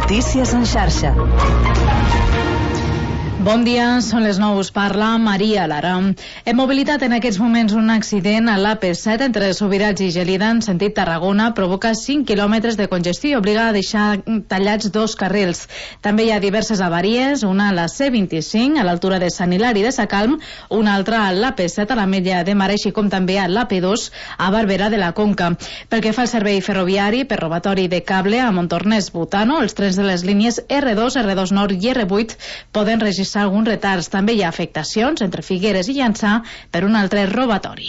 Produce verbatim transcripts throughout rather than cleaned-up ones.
Notícies en xarxa. Bon dia, són les nou, us parla Maria Lara. Hem mobilitat en aquests moments un accident a l'A P set entre Subirats i Gelida en sentit Tarragona, provoca cinc quilòmetres de congestió i obliga a deixar tallats dos carrils. També hi ha diverses avaries, una a la C vint-i-cinc a l'altura de Sant Hilari de Sacalm, una altra a l'A P set a l'Ametlla de Mar, així com també a l'A P dos a Barberà de la Conca. Pel que fa al servei ferroviari, per robatori de cable a Montornès Butano, els trens de les línies R dos, R dos Nord i R vuit poden registrar alguns retards. També hi ha afectacions entre Figueres i Llançà per un altre robatori.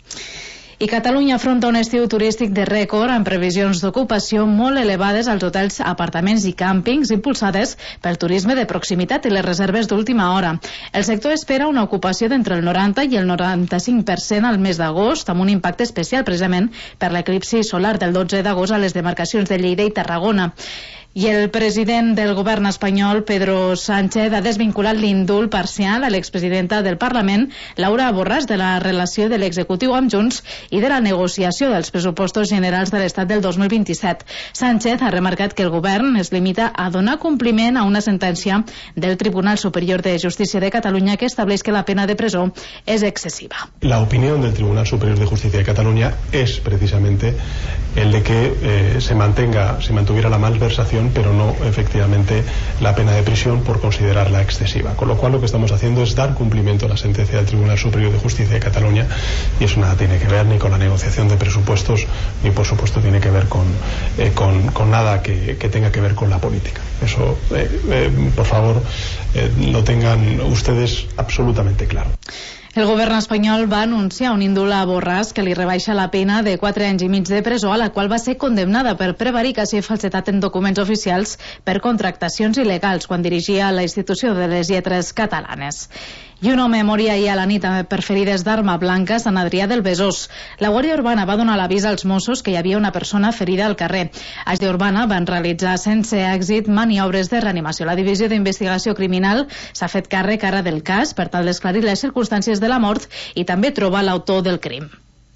I Catalunya afronta un estiu turístic de rècord amb previsions d'ocupació molt elevades als hotels, apartaments i càmpings impulsades pel turisme de proximitat i les reserves d'última hora. El sector espera una ocupació d'entre el noranta i el noranta-cinc per cent al mes d'agost, amb un impacte especial precisament per l'eclipsi solar del dotze d'agost a les demarcacions de Lleida i Tarragona. I el president del govern espanyol, Pedro Sánchez, ha desvinculat l'indult parcial a l'expresidenta del Parlament, Laura Borràs, de la relació de l'executiu amb Junts i de la negociació dels pressupostos generals de l'Estat del dos mil vint-i-set. Sánchez ha remarcat que el govern es limita a donar compliment a una sentència del Tribunal Superior de Justícia de Catalunya que estableix que la pena de presó és excesiva. La opinión del Tribunal Superior de Justicia de Cataluña es precisamente el de que eh, se mantenga, se mantuviera la malversación, pero no efectivamente la pena de prisión por considerarla excesiva. Con lo cual lo que estamos haciendo es dar cumplimiento a la sentencia del Tribunal Superior de Justicia de Cataluña, y eso nada tiene que ver ni con la negociación de presupuestos ni por supuesto tiene que ver con, eh, con, con nada que, que tenga que ver con la política. Eso eh, eh, por favor eh, lo tengan ustedes absolutamente claro. El govern espanyol va anunciar un indult a Borràs que li rebaixa la pena de quatre anys i mig de presó, a la qual va ser condemnada per prevaricació i falsetat en documents oficials per contractacions il·legals quan dirigia la Institució de les Lletres Catalanes. I un home moria ahir a la nit per ferides d'arma blanca a Sant Adrià del Besòs. La Guàrdia Urbana va donar l'avís als Mossos que hi havia una persona ferida al carrer. A Guàrdia Urbana van realitzar sense èxit maniobres de reanimació. La Divisió d'Investigació Criminal s'ha fet càrrec ara del cas per tal d'esclarir les circumstàncies de la mort i també trobar l'autor del crim.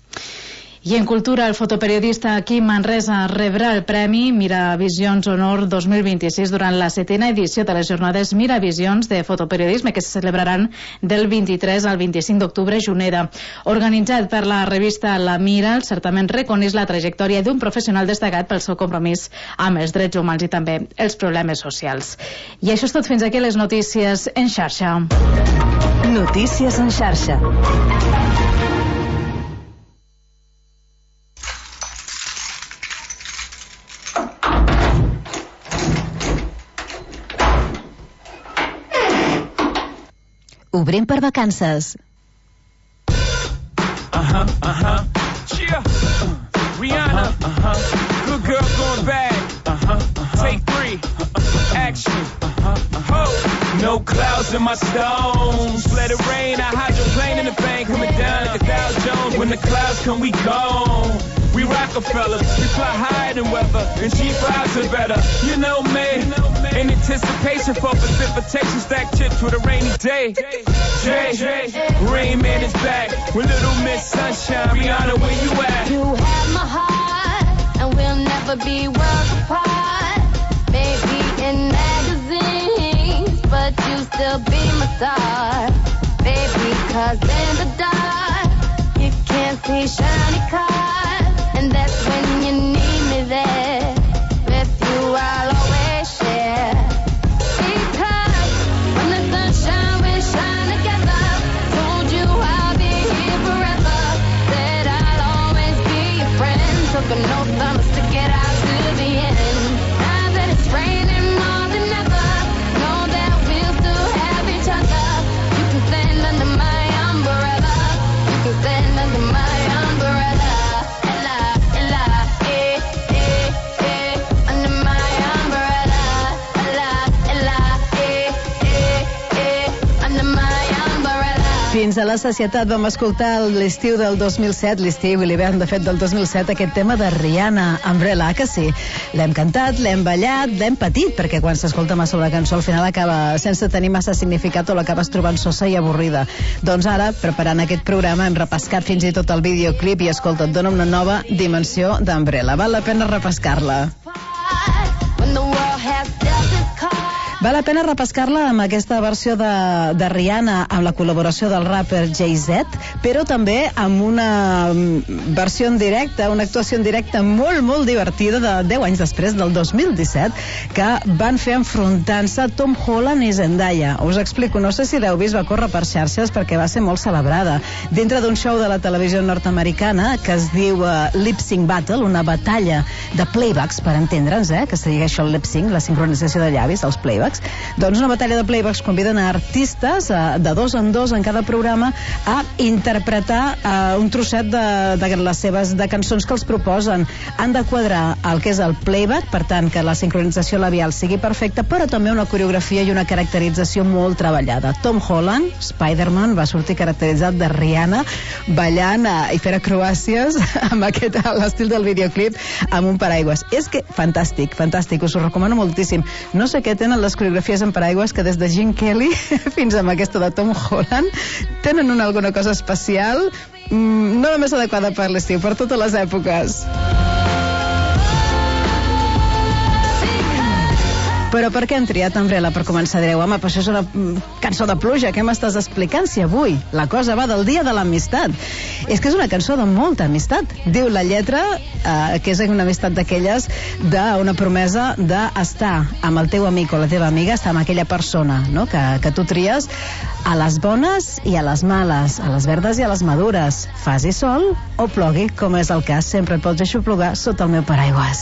I en cultura, el fotoperiodista Quim Manresa rebrà el Premi Miravisions Honor dos mil vint-i-sis durant la setena edició de les jornades Miravisions de fotoperiodisme que se celebraran del vint-i-tres al vint-i-cinc d'octubre a Juneda. Organitzat per la revista La Mira, el certament reconeix la trajectòria d'un professional destacat pel seu compromís amb els drets humans i també els problemes socials. I això és tot, fins aquí les notícies en xarxa. Notícies en xarxa. Obrim per vacances. Uh-huh, uh-huh. Cheer. Uh, Rihanna. Uh-huh. Good girl going bad. Uh-huh, uh-huh. Take three. Uh-uh. Action. Uh-huh, uh-huh. No clouds in my stones. Let it rain. I hydroplane in the bank. Coming down like a Dow Jones. When the clouds come, we gone. We Rockefellers, we fly higher than weather, and cheap rides are better. You know me, in anticipation for precipitation, stack chips with a rainy day. Jay, Rain Man is back with Little Miss Sunshine. Rihanna, where you at? You have my heart, and we'll never be worlds apart. Maybe in magazines, but you still be my star. Baby, cause in the dark, you can't see shiny cars. And that's when you need me there. With you I'll always share. Because when the sunshine we shine together. Told you I'll be here forever. Said I'll always be your friend. Took an oath I'ma stick it out to the end. Now that it's raining more than ever, know that we'll still have each other. You can stand under my umbrella. You can stand under my umbrella. Fins a la sacietat vam escoltar l'estiu del dos mil set, l'estiu i l'hivern de fet del dos mil set, aquest tema de Rihanna, Umbrella, que sí. L'hem cantat, l'hem ballat, l'hem patit, perquè quan s'escolta massa una cançó al final acaba sense tenir massa significat o l'acabes trobant sosa i avorrida. Doncs ara, preparant aquest programa, hem repescat fins i tot el videoclip i escolta, et dona una nova dimensió d'Umbrella. Val la pena repescar-la. When the world has Val la pena repescar-la amb aquesta versió de, de Rihanna amb la col·laboració del rapper Jay-Z, però també amb una versió en directe, una actuació en directe molt, molt divertida de deu anys després, del dos mil disset, que van fer enfrontant-se Tom Holland i Zendaya. Us explico, no sé si l'heu vist, va córrer per xarxes perquè va ser molt celebrada. Dintre d'un show de la televisió nord-americana que es diu uh, Lip Sync Battle, una batalla de playbacks, per entendre'ns, eh, que se diu això el lip sync, la sincronització de llavis, els playbacks. Doncs una batalla de playbacks conviden a artistes uh, de dos en dos en cada programa a interpretar uh, un trosset de, de les seves de cançons que els proposen. Han de quadrar el que és el playback, per tant que la sincronització labial sigui perfecta, però també una coreografia i una caracterització molt treballada. Tom Holland, Spider-Man, va sortir caracteritzat de Rihanna, ballant uh, i fent acrobàcies amb aquest, l'estil del videoclip, amb un paraigües. És que fantàstic, fantàstic, us ho recomano moltíssim. No sé què tenen les coreografies en paraigües, que des de Gene Kelly fins a aquesta de Tom Holland tenen una, alguna cosa especial, mm, no només adequada per l'estiu, per totes les èpoques. Però per què hem triat Umbrella per començar? Direu, home, però això és una cançó de pluja, què m'estàs explicant si avui la cosa va del dia de l'amistat? És que és una cançó de molta amistat. Diu la lletra eh, que és una amistat d'aquelles d'una promesa d'estar amb el teu amic o la teva amiga, estar amb aquella persona, no? que, que tu tries a les bones i a les males, a les verdes i a les madures. Faci sol o plogui, com és el cas, sempre et pots deixar plogar sota el meu paraigües.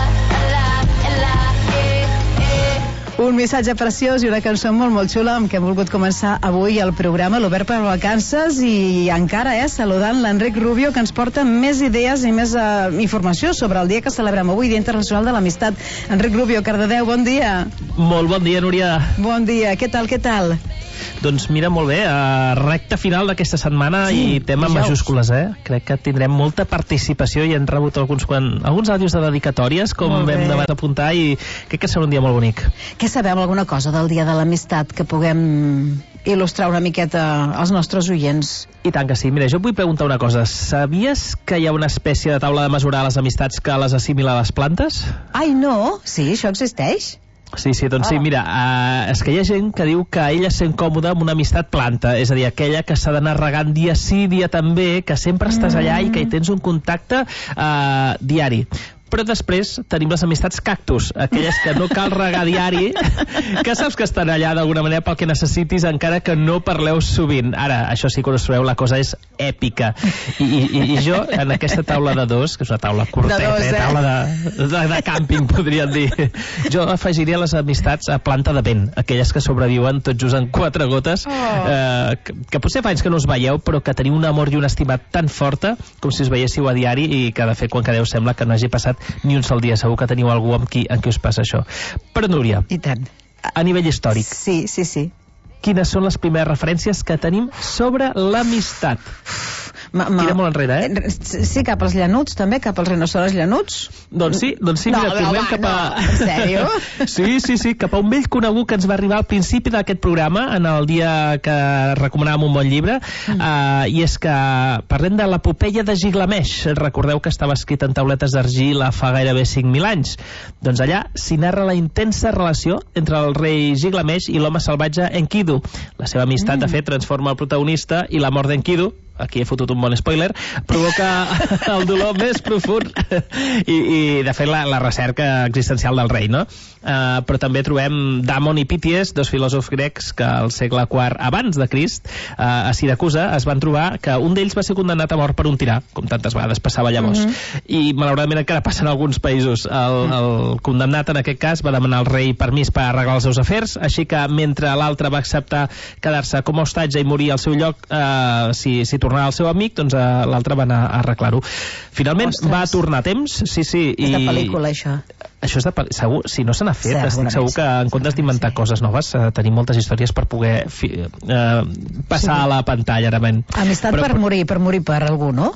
Un missatge preciós i una cançó molt, molt xula amb què hem volgut començar avui el programa, l'Obert per Vacances, i encara, eh, saludant l'Enric Rubio, que ens porta més idees i més uh, informació sobre el dia que celebrem avui, Dia Internacional de l'Amistat. Enric Rubio, Cardedeu, bon dia. Molt bon dia, Núria. Bon dia, què tal, què tal? Doncs mira, molt bé, uh, recta final d'aquesta setmana, sí, i tema en majúscules, eh? Crec que tindrem molta participació i hem rebut alguns, quan, alguns àudios de dedicatòries, com vam de apuntar, i crec que serà un dia molt bonic. Què sabem, alguna cosa del Dia de l'Amistat que puguem il·lustrar una miqueta als nostres oients? I tant que sí. Mira, jo vull preguntar una cosa. Sabies que hi ha una espècie de taula de mesurar les amistats que les assimila a les plantes? Ai, no? Sí, això existeix? Sí, sí, doncs oh. sí, mira, uh, és que hi ha gent que diu que ella es sent còmoda amb una amistat planta, és a dir, aquella que s'ha d'anar regant dia sí, dia també, que sempre estàs allà i que hi tens un contacte uh, diari. Però després tenim les amistats cactus, aquelles que no cal regar diari, que saps que estan allà d'alguna manera pel que necessitis, encara que no parleu sovint. Ara, això sí que us trobeu, la cosa és èpica. I, i, i jo, en aquesta taula de dos, que és una taula curteta, de dos, eh? taula de, de, de càmping, podríem dir, jo afegiria les amistats a planta de vent, aquelles que sobreviuen tot just en quatre gotes, oh. eh, que, que potser fa anys que no us veieu, però que teniu un amor i una estima tan forta com si us veiéssiu a diari, i que de fet quan quedeu sembla que no hagi passat ni un sol dia. Segur que teniu algú amb qui, amb qui us passa això. Però Núria, i tant, a nivell històric, sí, sí, sí, quines són les primeres referències que tenim sobre l'amistat? Ma, ma, Tira molt enrere, eh? Sí, cap als llanuts, també, cap als rinoceros llanuts. Doncs sí, doncs sí, no, mira, tornem cap a... No, en sèrio? Sí, sí, sí, cap a un vell conegut que ens va arribar al principi d'aquest programa, en el dia que recomanàvem un bon llibre, mm. uh, i és que parlem de l'epopeia de Gilgamesh. Recordeu que estava escrit en tauletes d'argila fa gairebé cinc mil anys. Doncs allà s'hi narra la intensa relació entre el rei Gilgamesh i l'home salvatge Enkidu. La seva amistat, mm. de fet, transforma el protagonista, i la mort d'Enkidu, aquí he fotut un bon spoiler, provoca el dolor més profund i, i de fet la, la recerca existencial del rei, no? Uh, però també trobem Damon i Píties, dos filòsofs grecs que al segle quart abans de Crist, uh, a Siracusa, es van trobar que un d'ells va ser condemnat a mort per un tirà, com tantes vegades passava llavors, mm-hmm. i malauradament encara passa en alguns països. El, el condemnat en aquest cas va demanar al rei permís per arreglar els seus afers, així que mentre l'altre va acceptar quedar-se com a hostatge i morir al seu lloc, uh, si, si tornava al seu amic, doncs uh, l'altre va anar a arreglar-ho. Finalment Ostres. va tornar a temps, sí, sí. És i... de pel·lícula, això. Això és de pel·lícula, segur, si no se n'ha fet, estic segur que en comptes d'inventar sí. coses noves, uh, tenim moltes històries per poder fi, uh, passar sí. a la pantalla, realment. Amistat però, per morir, per morir per algú, no?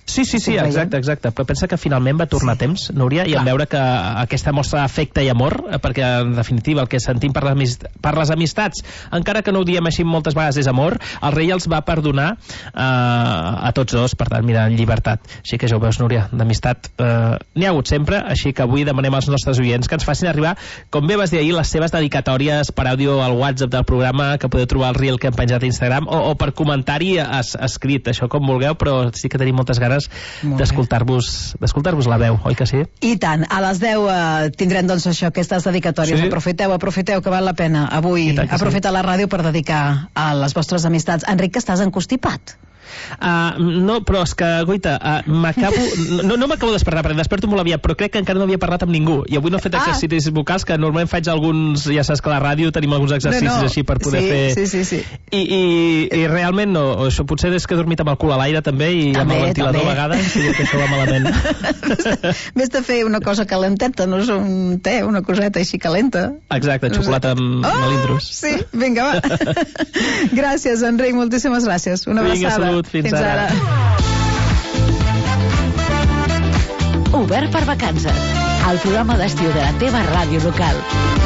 Sí, sí, sí, exacte, exacte. Però pensa que finalment va tornar sí. a temps, Núria, i en veure que aquesta mostra d'afecte i amor, perquè en definitiva el que sentim per les, per les amistats, encara que no ho diem així moltes vegades és amor, el rei els va perdonar eh, a tots dos, per tant, mira, en llibertat. Així que ja ho veus, Núria, d'amistat eh, n'hi ha hagut sempre, així que avui demanem als nostres oients que ens facin arribar, com bé vas dir ahir, les seves dedicatòries per àudio al WhatsApp del programa, que podeu trobar al reel que hem penjat a Instagram, o, o per comentari es, escrit, això com vulgueu, però sí que tenim moltes ganes d'escoltar-vos d'escoltar-vos la veu, oi que sí? I tant, a les deu eh, tindrem doncs això, aquestes dedicatòries, sí. aprofiteu, aprofiteu que val la pena avui aprofitar sí. la ràdio per dedicar a les vostres amistats. Enric, que estàs encostipat. Uh, no, però és que, Goita, uh, m'acabo... No, no m'acabo de despertar, perquè desperto molt aviat, però crec que encara no havia parlat amb ningú. I avui no he fet exercicis ah. vocals, que normalment faig alguns... Ja saps que a la ràdio tenim alguns exercicis no, no. així per poder sí, fer... Sí, sí, sí. I, i, i realment no. Això potser és que he dormit amb el cul a l'aire també i també, amb el ventilador també. a vegades, i que això va malament. Vés de fer una cosa calenteta, no és un te, una coseta així calenta. Exacte, xocolata amb oh, melindros. Sí, vinga, va. Gràcies, Enric, moltíssimes gràcies. Una vinga, abraçada. Salut, fins, fins ara. ara. Obert per vacances. El programa d'estiu de la teva ràdio local.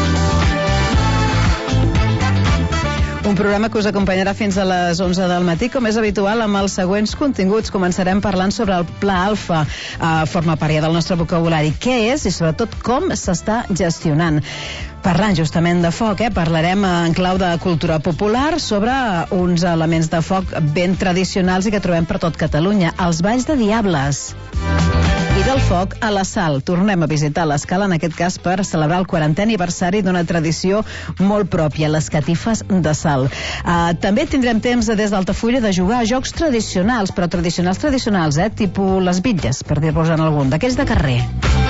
Un programa que us acompanyarà fins a les onze del matí, com és habitual, amb els següents continguts. Començarem parlant sobre el Pla Alfa. Uh, forma part ja del nostre vocabulari. Què és i, sobretot, com s'està gestionant. Parlant justament de foc, eh? parlarem en clau de cultura popular sobre uns elements de foc ben tradicionals i que trobem per tot Catalunya. Els balls de diables. I del foc a la Sal. Tornem a visitar l'Escala, en aquest cas per celebrar el quarantè aniversari d'una tradició molt pròpia, les catifes de sal. Uh, també tindrem temps des d'Altafulla de jugar a jocs tradicionals, però tradicionals tradicionals, eh? tipus les bitlles, per dir-vos en algun, d'aquells de carrer.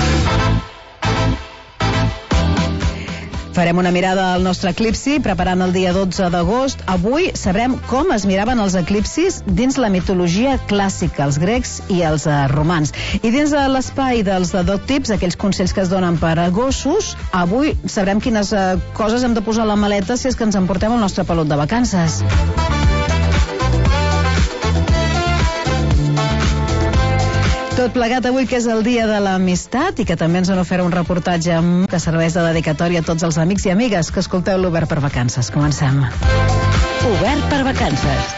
Farem una mirada al nostre eclipsi, preparant el dia dotze d'agost. Avui sabrem com es miraven els eclipsis dins la mitologia clàssica, els grecs i els uh, romans. I dins de l'espai dels de Dog Tips, aquells consells que es donen per a gossos, avui sabrem quines uh, coses hem de posar a la maleta si és que ens emportem el nostre pelut de vacances. Tot plegat avui, que és el dia de l'amistat i que també ens han ofert un reportatge que serveix de dedicatòria a tots els amics i amigues que escolteu l'Obert per Vacances. Comencem. Obert per Vacances.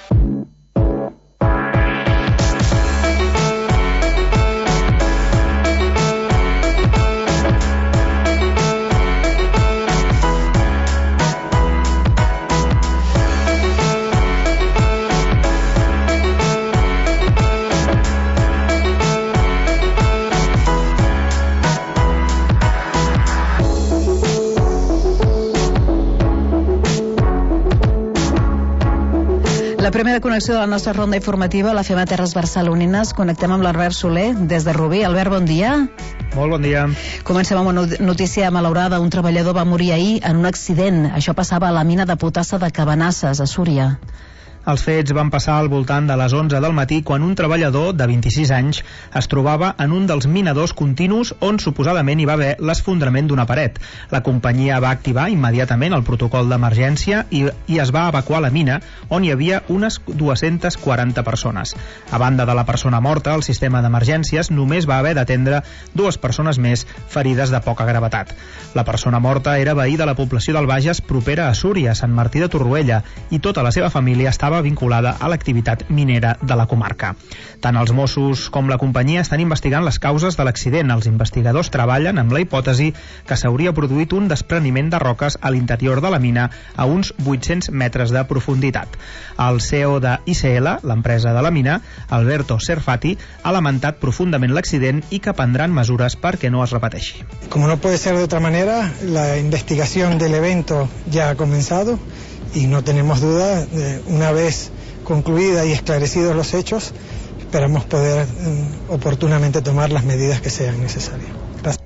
La primera connexió de la nostra ronda informativa la fem a Terres Barcelonines. Connectem amb l'Albert Soler des de Rubí. Albert, bon dia. Molt bon dia. Comencem amb una notícia malaurada. Un treballador va morir ahir en un accident. Això passava a la mina de potassa de Cabanasses, a Súria. Els fets van passar al voltant de les onze del matí quan un treballador de vint-i-sis anys es trobava en un dels minadors continus on suposadament hi va haver l'esfondrament d'una paret. La companyia va activar immediatament el protocol d'emergència i, i es va evacuar la mina, on hi havia unes dues-centes quaranta persones. A banda de la persona morta, el sistema d'emergències només va haver d'atendre dues persones més ferides de poca gravetat. La persona morta era veí de la població del Bages propera a Súria, Sant Martí de Torroella, i tota la seva família estava vinculada a l'activitat minera de la comarca. Tant els Mossos com la companyia estan investigant les causes de l'accident. Els investigadors treballen amb la hipòtesi que s'hauria produït un despreniment de roques a l'interior de la mina a uns vuit-cents metres de profunditat. El C E O de I C L, l'empresa de la mina, Alberto Serfati, ha lamentat profundament l'accident i que prendran mesures perquè no es repeteixi. Como no puede ser de otra manera, la investigación del evento ya ha comenzado y no tenemos duda, eh, una vez concluida y esclarecidos los hechos, esperamos poder eh, oportunamente tomar las medidas que sean necesarias. Gracias.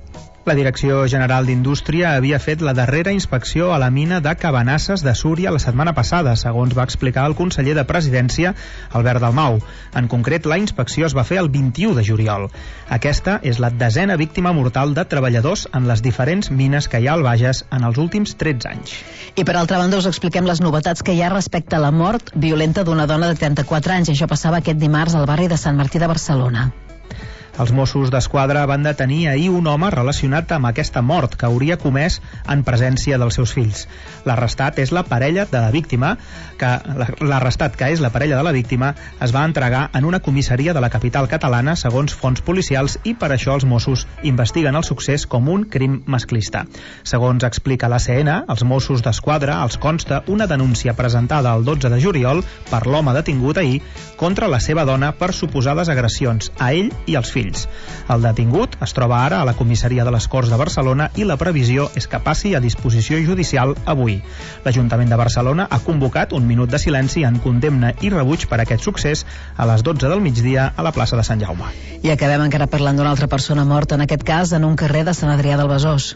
La Direcció General d'Indústria havia fet la darrera inspecció a la mina de Cabanasses de Súria la setmana passada, segons va explicar el conseller de Presidència, Albert Dalmau. En concret, la inspecció es va fer el vint-i-u de juliol. Aquesta és la desena víctima mortal de treballadors en les diferents mines que hi ha al Bages en els últims tretze anys. I per altra banda us expliquem les novetats que hi ha respecte a la mort violenta d'una dona de trenta-quatre anys. Això passava aquest dimarts al barri de Sant Martí de Barcelona. Els Mossos d'Esquadra van detenir ahir un home relacionat amb aquesta mort que hauria comès en presència dels seus fills. L'arrestat és la parella de la víctima, que l'arrestat que és la parella de la víctima es va entregar en una comissaria de la capital catalana, segons fonts policials, i per això els Mossos investiguen el succés com un crim masclista. Segons explica l'A C N, els Mossos d'Esquadra els consta una denúncia presentada el dotze de juliol per l'home detingut ahir contra la seva dona per suposades agressions a ell i als fills. El detingut es troba ara a la comissaria de les Corts de Barcelona i la previsió és que passi a disposició judicial avui. L'Ajuntament de Barcelona ha convocat un minut de silenci en condemna i rebuig per aquest succés a les dotze del migdia a la plaça de Sant Jaume. I acabem encara parlant d'una altra persona morta, en aquest cas en un carrer de Sant Adrià del Besòs.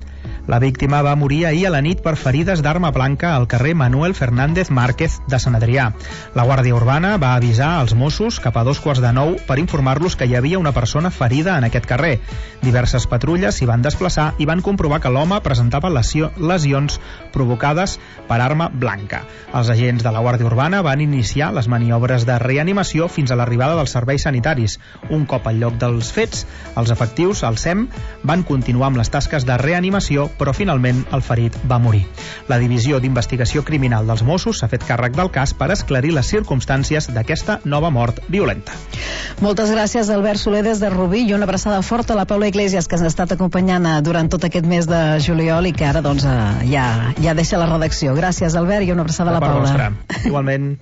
La víctima va morir ahir a la nit per ferides d'arma blanca al carrer Manuel Fernández Márquez de Sant Adrià. La Guàrdia Urbana va avisar als Mossos cap a dos quarts de nou per informar-los que hi havia una persona ferida en aquest carrer. Diverses patrulles s'hi van desplaçar i van comprovar que l'home presentava lesio, lesions provocades per arma blanca. Els agents de la Guàrdia Urbana van iniciar les maniobres de reanimació fins a l'arribada dels serveis sanitaris. Un cop al lloc dels fets, els efectius, el S E M, van continuar amb les tasques de reanimació, però finalment el ferit va morir. La Divisió d'Investigació Criminal dels Mossos s'ha fet càrrec del cas per esclarir les circumstàncies d'aquesta nova mort violenta. Moltes gràcies, Albert Soler, des de Rubí, i una abraçada forta a la Paula Iglesias, que ens ha estat acompanyant durant tot aquest mes de juliol i que ara doncs, ja, ja deixa la redacció. Gràcies, Albert, i una abraçada a la Paula. Nostra. Igualment.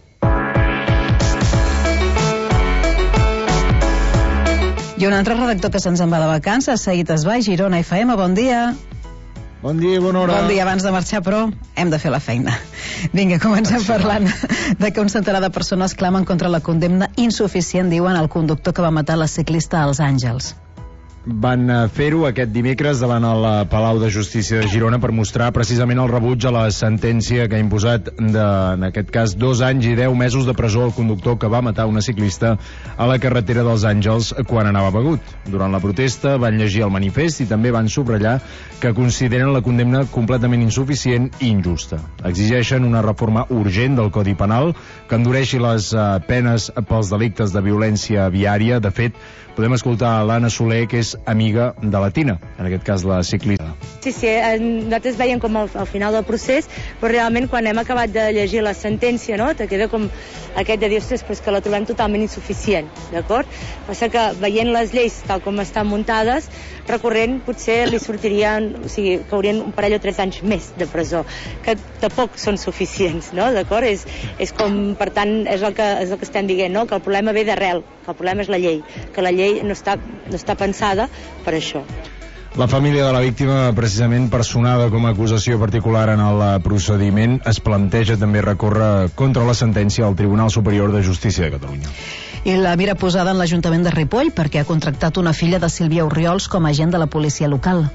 I un altre redactor que se'ns en va de vacances, Saïd Esbai, Girona F M, bon dia. Bon dia i bona hora. Bon dia, abans de marxar, però hem de fer la feina. Vinga, comencem parlant de que un centenar de persones clamen contra la condemna insuficient, diuen, al conductor que va matar la ciclista als Àngels. Van fer-ho aquest dimecres davant el Palau de Justícia de Girona per mostrar precisament el rebuig a la sentència que ha imposat, de, en aquest cas, dos anys i deu mesos de presó al conductor que va matar una ciclista a la carretera dels Àngels quan anava begut. Durant la protesta van llegir el manifest i també van subratllar que consideren la condemna completament insuficient i injusta. Exigeixen una reforma urgent del Codi Penal que endureixi les uh, penes pels delictes de violència viària. De fet, podem escoltar l'Anna Soler, que és amiga de la Tina, en aquest cas la ciclista. Sí, sí, nosaltres veiem com al, al final del procés, però realment quan hem acabat de llegir la sentència, no, te queda com aquest de dir, ostres, però és que la trobem totalment insuficient, d'acord? Passa que veient les lleis tal com estan muntades, recorrent potser li sortirien, o sigui, caurien un parell o tres anys més de presó, que tampoc són suficients, no, d'acord? És, és com, per tant, és el, que, és el que estem dient, no? Que el problema ve d'arrel, que el problema és la llei, que la llei no està, no està pensada per això. La família de la víctima, precisament personada com a acusació particular en el procediment, es planteja també recórrer contra la sentència al Tribunal Superior de Justícia de Catalunya. I la mira posada en l'Ajuntament de Ripoll perquè ha contractat una filla de Sílvia Orriols com a agent de la policia local.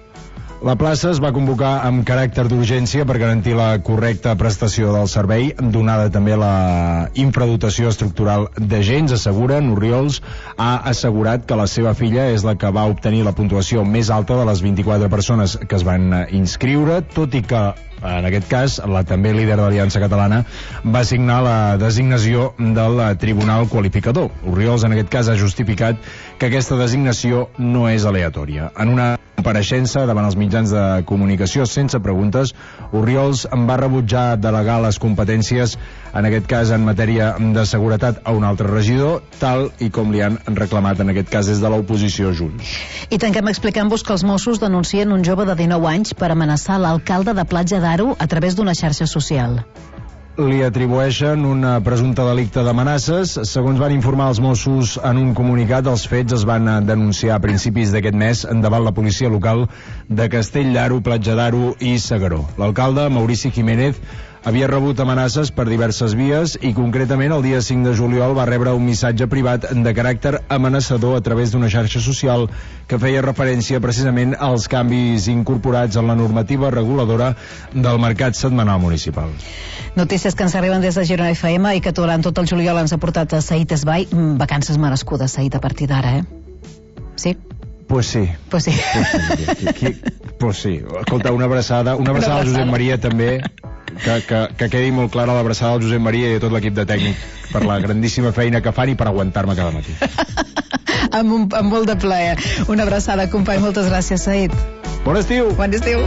La plaça es va convocar amb caràcter d'urgència per garantir la correcta prestació del servei, donada també la infradotació estructural d'agents. Asseguren, Orriols ha assegurat que la seva filla és la que va obtenir la puntuació més alta de les vint-i-quatre persones que es van inscriure, tot i que en aquest cas, la també líder de l'Aliança Catalana va signar la designació del Tribunal Qualificador. Orriols, en aquest cas, ha justificat que aquesta designació no és aleatòria. En una compareixença davant els mitjans de comunicació sense preguntes, Orriols va rebutjar delegar les competències, en aquest cas en matèria de seguretat, a un altre regidor, tal i com li han reclamat, en aquest cas des de l'oposició, Junts. I tanquem explicant-vos que els Mossos denuncien un jove de dinou anys per amenaçar l'alcalde de Platja d'Aro a través d'una xarxa social. Li atribueixen un presumpte delicte d'amenaces. Segons van informar els Mossos en un comunicat, els fets es van denunciar a principis d'aquest mes davant la policia local de Castell d'Aro, Platja d'Aro i S'Agaró. L'alcalde, Maurici Jiménez, havia rebut amenaces per diverses vies i concretament el dia cinc de juliol va rebre un missatge privat de caràcter amenaçador a través d'una xarxa social que feia referència precisament als canvis incorporats en la normativa reguladora del mercat setmanal municipal. Notícies que ens arriben des de Girona F M i que durant tot el juliol ens ha portat a Saït Esbai. Vacances merescudes, Saït, a partir d'ara, eh? Sí? Pues sí. Pues sí. Pues sí. Qui, qui, pues sí. Escolta, una abraçada, una abraçada al Josep Maria també, que, que, que quedi molt clara l'abraçada al Josep Maria i a tot l'equip de tècnic per la grandíssima feina que fan i per aguantar-me cada matí. amb, un, amb molt de plaer. Una abraçada, company. Moltes gràcies, Saït. Bon estiu. Bon estiu.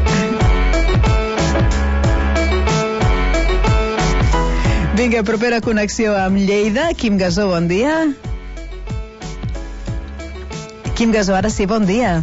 Vinga, propera connexió amb Lleida. Quim Gasó, bon dia. Quim Gasó, ara sí, bon dia.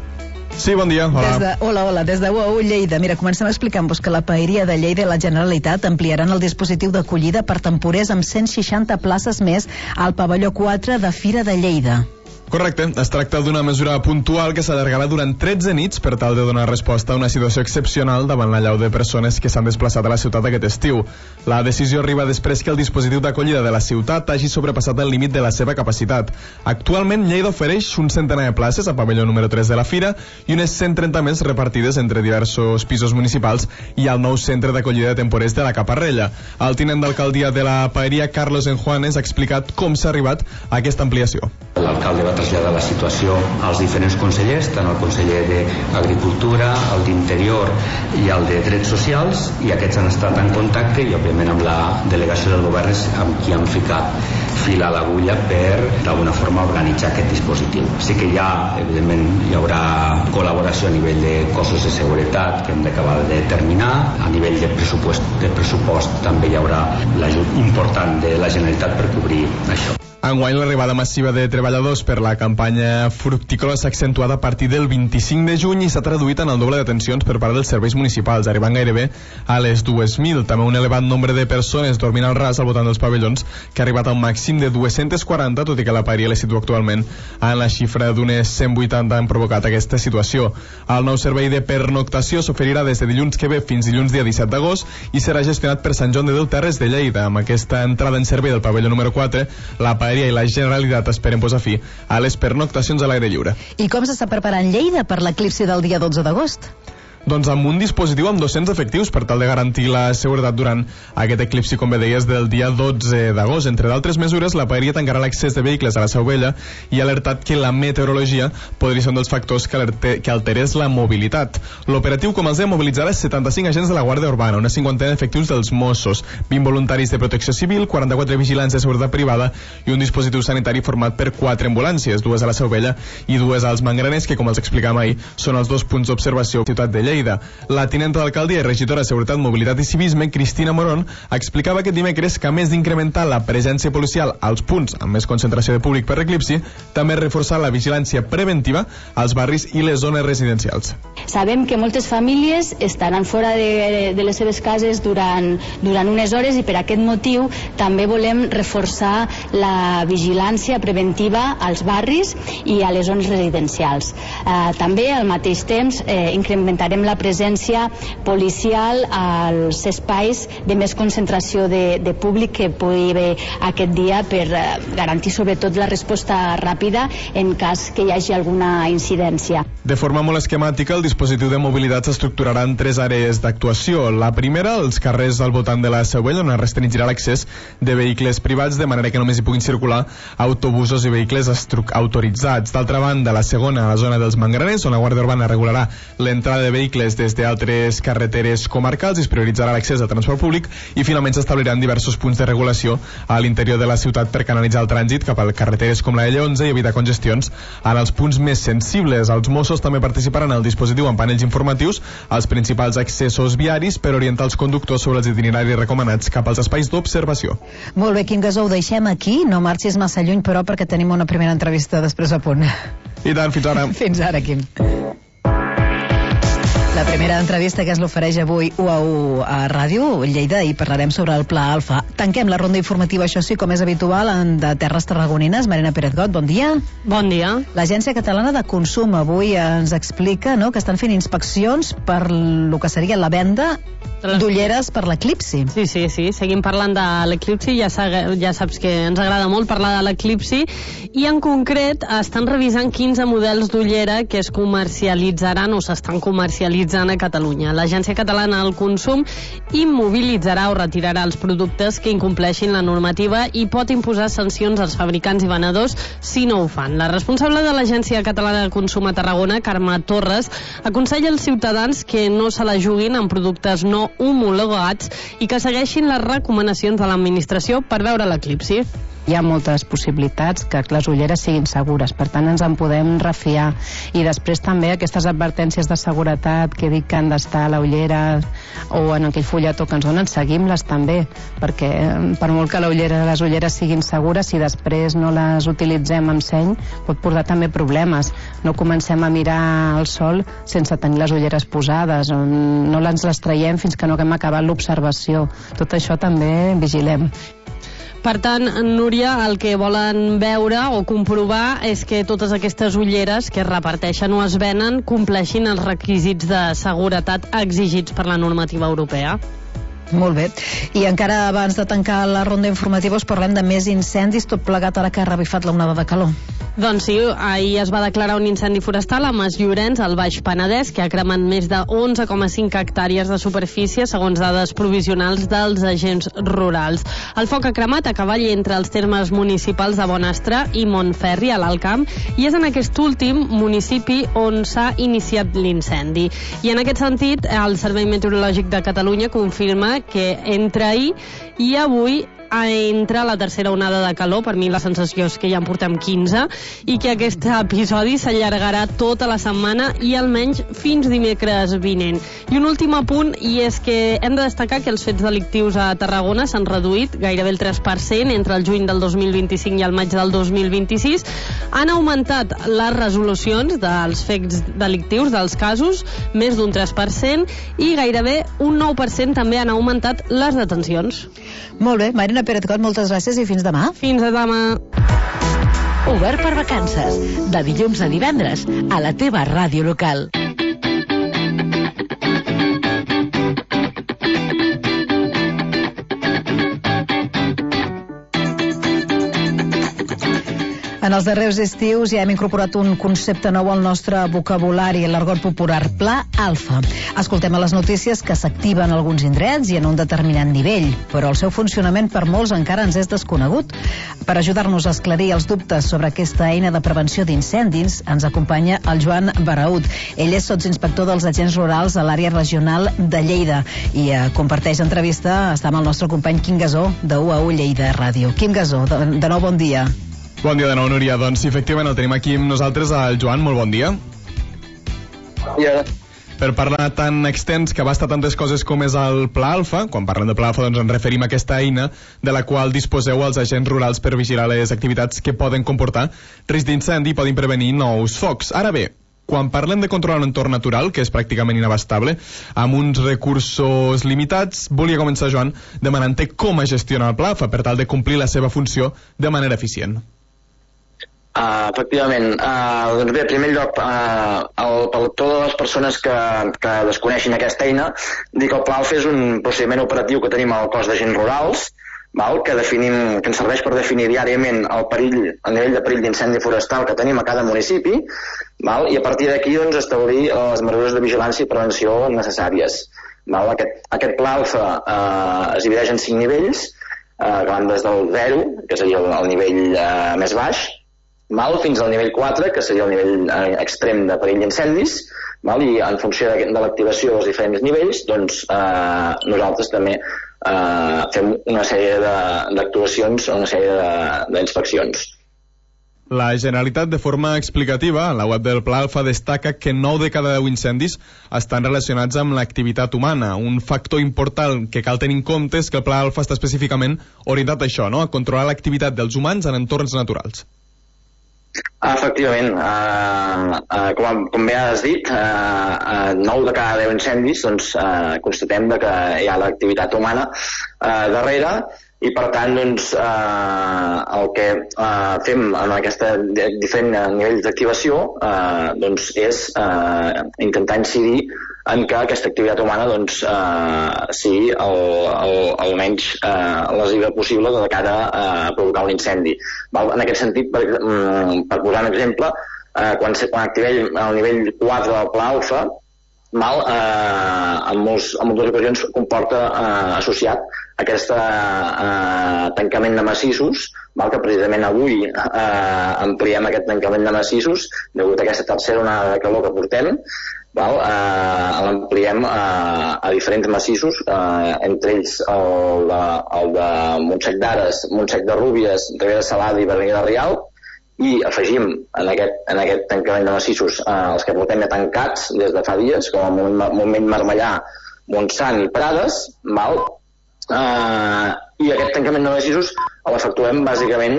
Sí, bon dia, hola. Des de, hola, hola, des de U A U Lleida. Mira, comencem explicant-vos que la Paeria de Lleida i la Generalitat ampliaran el dispositiu d'acollida per temporers amb cent seixanta places més al pavelló quatre de Fira de Lleida. Correcte, es tracta d'una mesura puntual que s'allargarà durant tretze nits per tal de donar resposta a una situació excepcional davant la llau de persones que s'han desplaçat a la ciutat aquest estiu. La decisió arriba després que el dispositiu d'acollida de la ciutat hagi sobrepassat el límit de la seva capacitat. Actualment, Lleida ofereix un centenar de places a pavelló número tres de la Fira i unes cent trenta més repartides entre diversos pisos municipals i al nou centre d'acollida de temporers de la Caparrella. El tinent d'alcaldia de la Paeria, Carlos Enjuanes, ha explicat com s'ha arribat a aquesta ampliació. L'alcalde va traslladar la situació als diferents consellers, tant el conseller d'Agricultura, el d'Interior i el de Drets Socials, i aquests han estat en contacte i òbviament amb la delegació del govern amb qui han ficat fil a l'agulla per d'alguna forma organitzar aquest dispositiu. Sí que ja, evidentment, hi haurà col·laboració a nivell de cossos de seguretat que hem d'acabar de determinar, a nivell de pressupost, de pressupost també hi haurà l'ajut important de la Generalitat per cobrir això. Enguany, l'arribada massiva de treballadors per la campanya fructícola s'ha accentuat a partir del vint-i-cinc de juny i s'ha traduït en el doble d'atencions per part dels serveis municipals, arribant gairebé a les dues mil. També un elevat nombre de persones dormint al ras al voltant dels pavellons, que ha arribat a un màxim de dues-centes quaranta, tot i que la Paeria la situa actualment en la xifra d'unes cent vuitanta han provocat aquesta situació. El nou servei de pernoctació s'oferirà des de dilluns que ve fins dilluns dia disset d'agost i serà gestionat per Sant Joan de Déu Terres de Lleida. Amb aquesta entrada en servei del pavelló número quatre, la Paeria i la Generalitat esperen posar fi a les pernoctacions a l'aire lliure. I com s'està preparant Lleida per l'eclipsi del dia dotze d'agost? Doncs amb un dispositiu amb dos-cents efectius per tal de garantir la seguretat durant aquest eclipsi, com bé deies, del dia dotze d'agost. Entre d'altres mesures, la Paeria tancarà l'accés de vehicles a la Seu Vella i ha alertat que la meteorologia podria ser un dels factors que, alerte, que alterés la mobilitat. L'operatiu, com els deia, mobilitzarà setanta-cinc agents de la Guàrdia Urbana, una cinquantena d'efectius dels Mossos, vint voluntaris de protecció civil, quaranta-quatre vigilants de seguretat privada i un dispositiu sanitari format per quatre ambulàncies, dues a la Seu Vella i dues als Mangraners, que, com els explicàvem ahir, són els dos punts d'observació ciutat de Lleida. La tinenta d'alcaldia i regidora de Seguretat, Mobilitat i Civisme, Cristina Morón, explicava aquest dimecres que, a més d'incrementar la presència policial als punts amb més concentració de públic per eclipsi, també reforçar la vigilància preventiva als barris i les zones residencials. Sabem que moltes famílies estaran fora de, de les seves cases durant, durant unes hores i per aquest motiu també volem reforçar la vigilància preventiva als barris i a les zones residencials. Eh, també, al mateix temps, eh, incrementarem la presència policial als espais de més concentració de, de públic que pugui haver aquest dia per eh, garantir sobretot la resposta ràpida en cas que hi hagi alguna incidència. De forma molt esquemàtica, el dispositiu de mobilitat s'estructurarà en tres àrees d'actuació. La primera, els carrers al voltant de la Seu Vella, on es restringirà l'accés de vehicles privats de manera que només hi puguin circular autobusos i vehicles autoritzats. D'altra banda, la segona, a la zona dels Mangraners, on la Guàrdia Urbana regularà l'entrada de vehicles des d'altres carreteres comarcals i es prioritzarà l'accés al transport públic, i finalment s'establiran diversos punts de regulació a l'interior de la ciutat per canalitzar el trànsit cap a carreteres com la L onze i evitar congestions en els punts més sensibles. Els Mossos també participaran en el dispositiu amb panells informatius als principals accessos viaris per orientar els conductors sobre els itineraris recomanats cap als espais d'observació. Molt bé, Quim Gasó, ho deixem aquí, no marxis massa lluny, però, perquè tenim una primera entrevista després a punt. I tant, fins ara. Fins ara, Quim. La primera entrevista que ens l'ofereix avui U A U a Ràdio Lleida i parlarem sobre el Pla Alfa. Tanquem la ronda informativa, això sí, com és habitual, en de Terres Tarragonines. Marina Pérez-Got, bon dia. Bon dia. L'Agència Catalana de Consum avui ens explica, no?, que estan fent inspeccions per el que seria la venda d'ulleres per l'eclipsi. Sí, sí, sí. Seguim parlant de l'eclipsi. Ja, ja saps que ens agrada molt parlar de l'eclipsi. I en concret estan revisant quinze models d'ullera que es comercialitzaran o s'estan comercialitzant a Catalunya. L'Agència Catalana del Consum immobilitzarà o retirarà els productes que incompleixin la normativa i pot imposar sancions als fabricants i venedors si no ho fan. La responsable de l'Agència Catalana de Consum a Tarragona, Carme Torres, aconsella als ciutadans que no se la juguin amb productes no homologats i que segueixin les recomanacions de l'administració per veure l'eclipsi. Hi ha moltes possibilitats que les ulleres siguin segures, per tant ens en podem refiar. I després també aquestes advertències de seguretat que dic que han d'estar a la ullera o en aquell fulletó que ens donen, seguim-les també, perquè per molt que la ullera, les ulleres siguin segures, si després no les utilitzem amb seny, pot portar també problemes. No comencem a mirar el sol sense tenir les ulleres posades, no les les traiem fins que no hem acabat l'observació. Tot això també vigilem. Per tant, Núria, el que volen veure o comprovar és que totes aquestes ulleres que es reparteixen o es venen compleixin els requisits de seguretat exigits per la normativa europea. Molt bé. I encara abans de tancar la ronda informativa us parlem de més incendis, tot plegat ara que ha revifat l'onada de calor. Doncs sí, ahir es va declarar un incendi forestal a Mas Llorenç, al Baix Penedès, que ha cremat més de onze coma cinc hectàrees de superfície, segons dades provisionals dels agents rurals. El foc ha cremat a cavall entre els termes municipals de Bonastre i Montferri, a l'Alt Camp, i és en aquest últim municipi on s'ha iniciat l'incendi. I en aquest sentit, el Servei Meteorològic de Catalunya confirma que entre ahir i avui entra la tercera onada de calor. Per mi la sensació és que ja en portem quinze i que aquest episodi s'allargarà tota la setmana i almenys fins dimecres vinent. I un últim apunt, i és que hem de destacar que els fets delictius a Tarragona s'han reduït gairebé el tres per cent entre el juny del dos mil vint-i-cinc i el maig del dos mil vint-i-sis. Han augmentat les resolucions dels fets delictius, dels casos, més d'un tres per cent, i gairebé un nou per cent també han augmentat les detencions. Molt bé, Marina Pérez-Got, moltes gràcies i fins demà. Fins demà. Obert per vacances, de dilluns a divendres, a la teva ràdio local. En els darrers estius ja hem incorporat un concepte nou al nostre vocabulari, l'argot popular, Pla Alfa. Escoltem a les notícies que s'activen en alguns indrets i en un determinat nivell, però el seu funcionament per molts encara ens és desconegut. Per ajudar-nos a esclarir els dubtes sobre aquesta eina de prevenció d'incendis, ens acompanya el Joan Baraut. Ell és sotsinspector dels agents rurals a l'àrea regional de Lleida i eh, comparteix entrevista, està amb el nostre company Quim Gasó, de U A U Lleida Ràdio. Quim Gasó, de, de nou bon dia. Bon dia de nou, Núria. Doncs sí, efectivament el tenim aquí amb nosaltres, el Joan. Molt bon dia. Bon dia. Per parlar tan extens que abasta tantes coses com és el Pla Alfa, quan parlem de Pla Alfa doncs ens referim a aquesta eina de la qual disposeu els agents rurals per vigilar les activitats que poden comportar risc d'incendi i poden prevenir nous focs. Ara bé, quan parlem de controlar un entorn natural, que és pràcticament inabastable, amb uns recursos limitats, volia començar, Joan, demanant-te com es gestiona el Pla Alfa per tal de complir la seva funció de manera eficient. Uh, efectivament, uh, doncs bé, en primer lloc, uh, el, per totes les persones que, que desconeixin aquesta eina, dic que el Pla Alfa és un procediment operatiu que tenim al cos d'agents rurals, val, que, definim, que ens serveix per definir diàriament el perill, el nivell de perill d'incendi forestal que tenim a cada municipi, val, i a partir d'aquí doncs, establir les mesures de vigilància i prevenció necessàries. Val, aquest, aquest Pla Alfa uh, es divideix en cinc nivells, uh, que van des del zero, que seria el, el nivell uh, més baix, val, fins al nivell quatre, que seria el nivell eh, extrem de perill d'incendis, val, i en funció de, de l'activació dels diferents nivells, doncs eh, nosaltres també eh, fem una sèrie d'actuacions, una sèrie d'inspeccions. La Generalitat, de forma explicativa, a la web del Pla Alfa destaca que nou de cada deu incendis estan relacionats amb l'activitat humana. Un factor important que cal tenir en compte és que el Pla Alfa està específicament orientat a això, no? A controlar l'activitat dels humans en entorns naturals. Efectivament, uh, uh, com, com bé has dit, uh, uh, nou de cada deu incendis doncs, uh, constatem de que hi ha l'activitat humana uh, darrere, i per tant doncs, eh, el que eh, fem en aquesta diferent nivells d'activació eh, doncs és eh, intentar incidir en que aquesta activitat humana doncs, eh, sigui el, el, el menys eh, lesiva possible de cara a provocar un incendi. Val? En aquest sentit, per, per posar un exemple, eh, quan, quan activem el nivell quatre del pla alfa, Mal, eh, en, molts, en moltes ocasions comporta eh, associat aquest eh, tancament de massissos, val, que precisament avui eh, ampliem aquest tancament de massissos degut a aquesta tercera onada de calor que portem, val, eh, l'ampliem eh, a diferents massissos, eh, entre ells el de, el de Montsec d'Ares, Montsec de Rúbies, Ribera Salada i Berguedà de Rialb, i afegim en aquest, en aquest tancament de massissos eh, els que portem ja tancats des de fa dies, com el Montmell Marmellà, Montsant i Prades, val? Eh, i aquest tancament de massissos l'efectuem bàsicament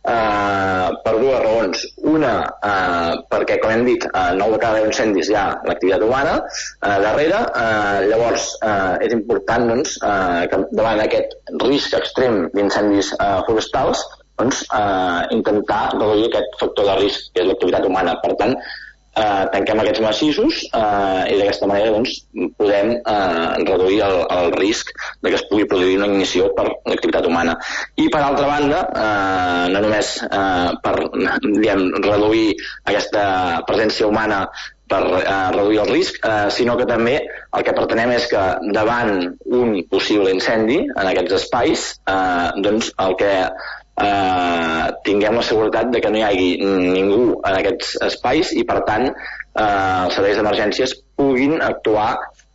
eh, per dues raons. Una, eh, perquè, com hem dit, eh, nou de cada deu incendis hi ha l'activitat humana eh, darrere, eh, llavors eh, és important doncs, eh, que davant aquest risc extrem d'incendis eh, forestals doncs, eh, intentar reduir aquest factor de risc, que és l'activitat humana. Per tant, eh, tanquem aquests massissos eh, i d'aquesta manera doncs, podem eh, reduir el, el risc de que es pugui produir una ignició per l'activitat humana. I per altra banda, eh, no només eh, per diguem, reduir aquesta presència humana per eh, reduir el risc, eh, sinó que també el que pretenem és que davant un possible incendi en aquests espais, eh, doncs el que Eh, tinguem la seguretat de que no hi hagi ningú en aquests espais i per tant eh, els serveis d'emergències puguin actuar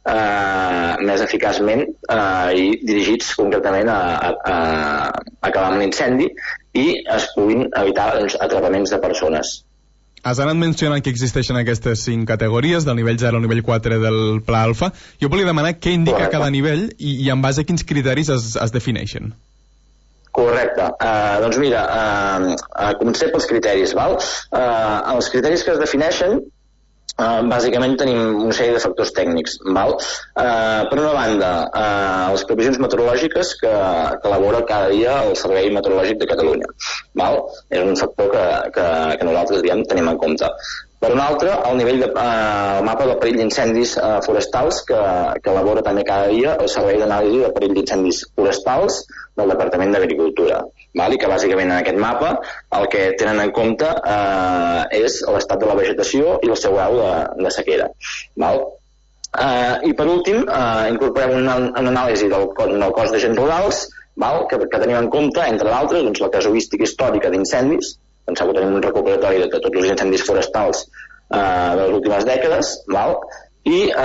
eh, més eficaçment eh, i dirigits concretament a, a, a acabar amb l'incendi i es puguin evitar doncs, atrapaments de persones. Has anat mencionant que existeixen aquestes cinc categories, del nivell zero al nivell quatre del Pla Alfa. Jo volia demanar què indica Correcte. Cada nivell i, i en base a quins criteris es, es defineixen. Correcte. Uh, doncs mira, uh, uh, comencem pels criteris. Val? Uh, els criteris que es defineixen, uh, bàsicament tenim una sèrie de factors tècnics. Val? Uh, per una banda, uh, les previsions meteorològiques que, que elabora cada dia el Servei Meteorològic de Catalunya. Val? És un factor que, que, que nosaltres diguem, tenim en compte. Per un altre, el nivell de, eh, el mapa del perill d'incendis eh, forestals que, que elabora també cada dia el Servei d'Anàlisi de Perill d'Incendis Forestals del Departament d'Agricultura. Val? I que bàsicament en aquest mapa el que tenen en compte eh, és l'estat de la vegetació i el seu grau de, de sequera. Val? Eh, I per últim, eh, incorporem una, una anàlisi del, del cos d'agents rurals, val? Que, que tenim en compte, entre d'altres, doncs, la casuística històrica d'incendis. Penseu que tenim un recuperatori de tots els incendis forestals eh, de les últimes dècades, val? I eh,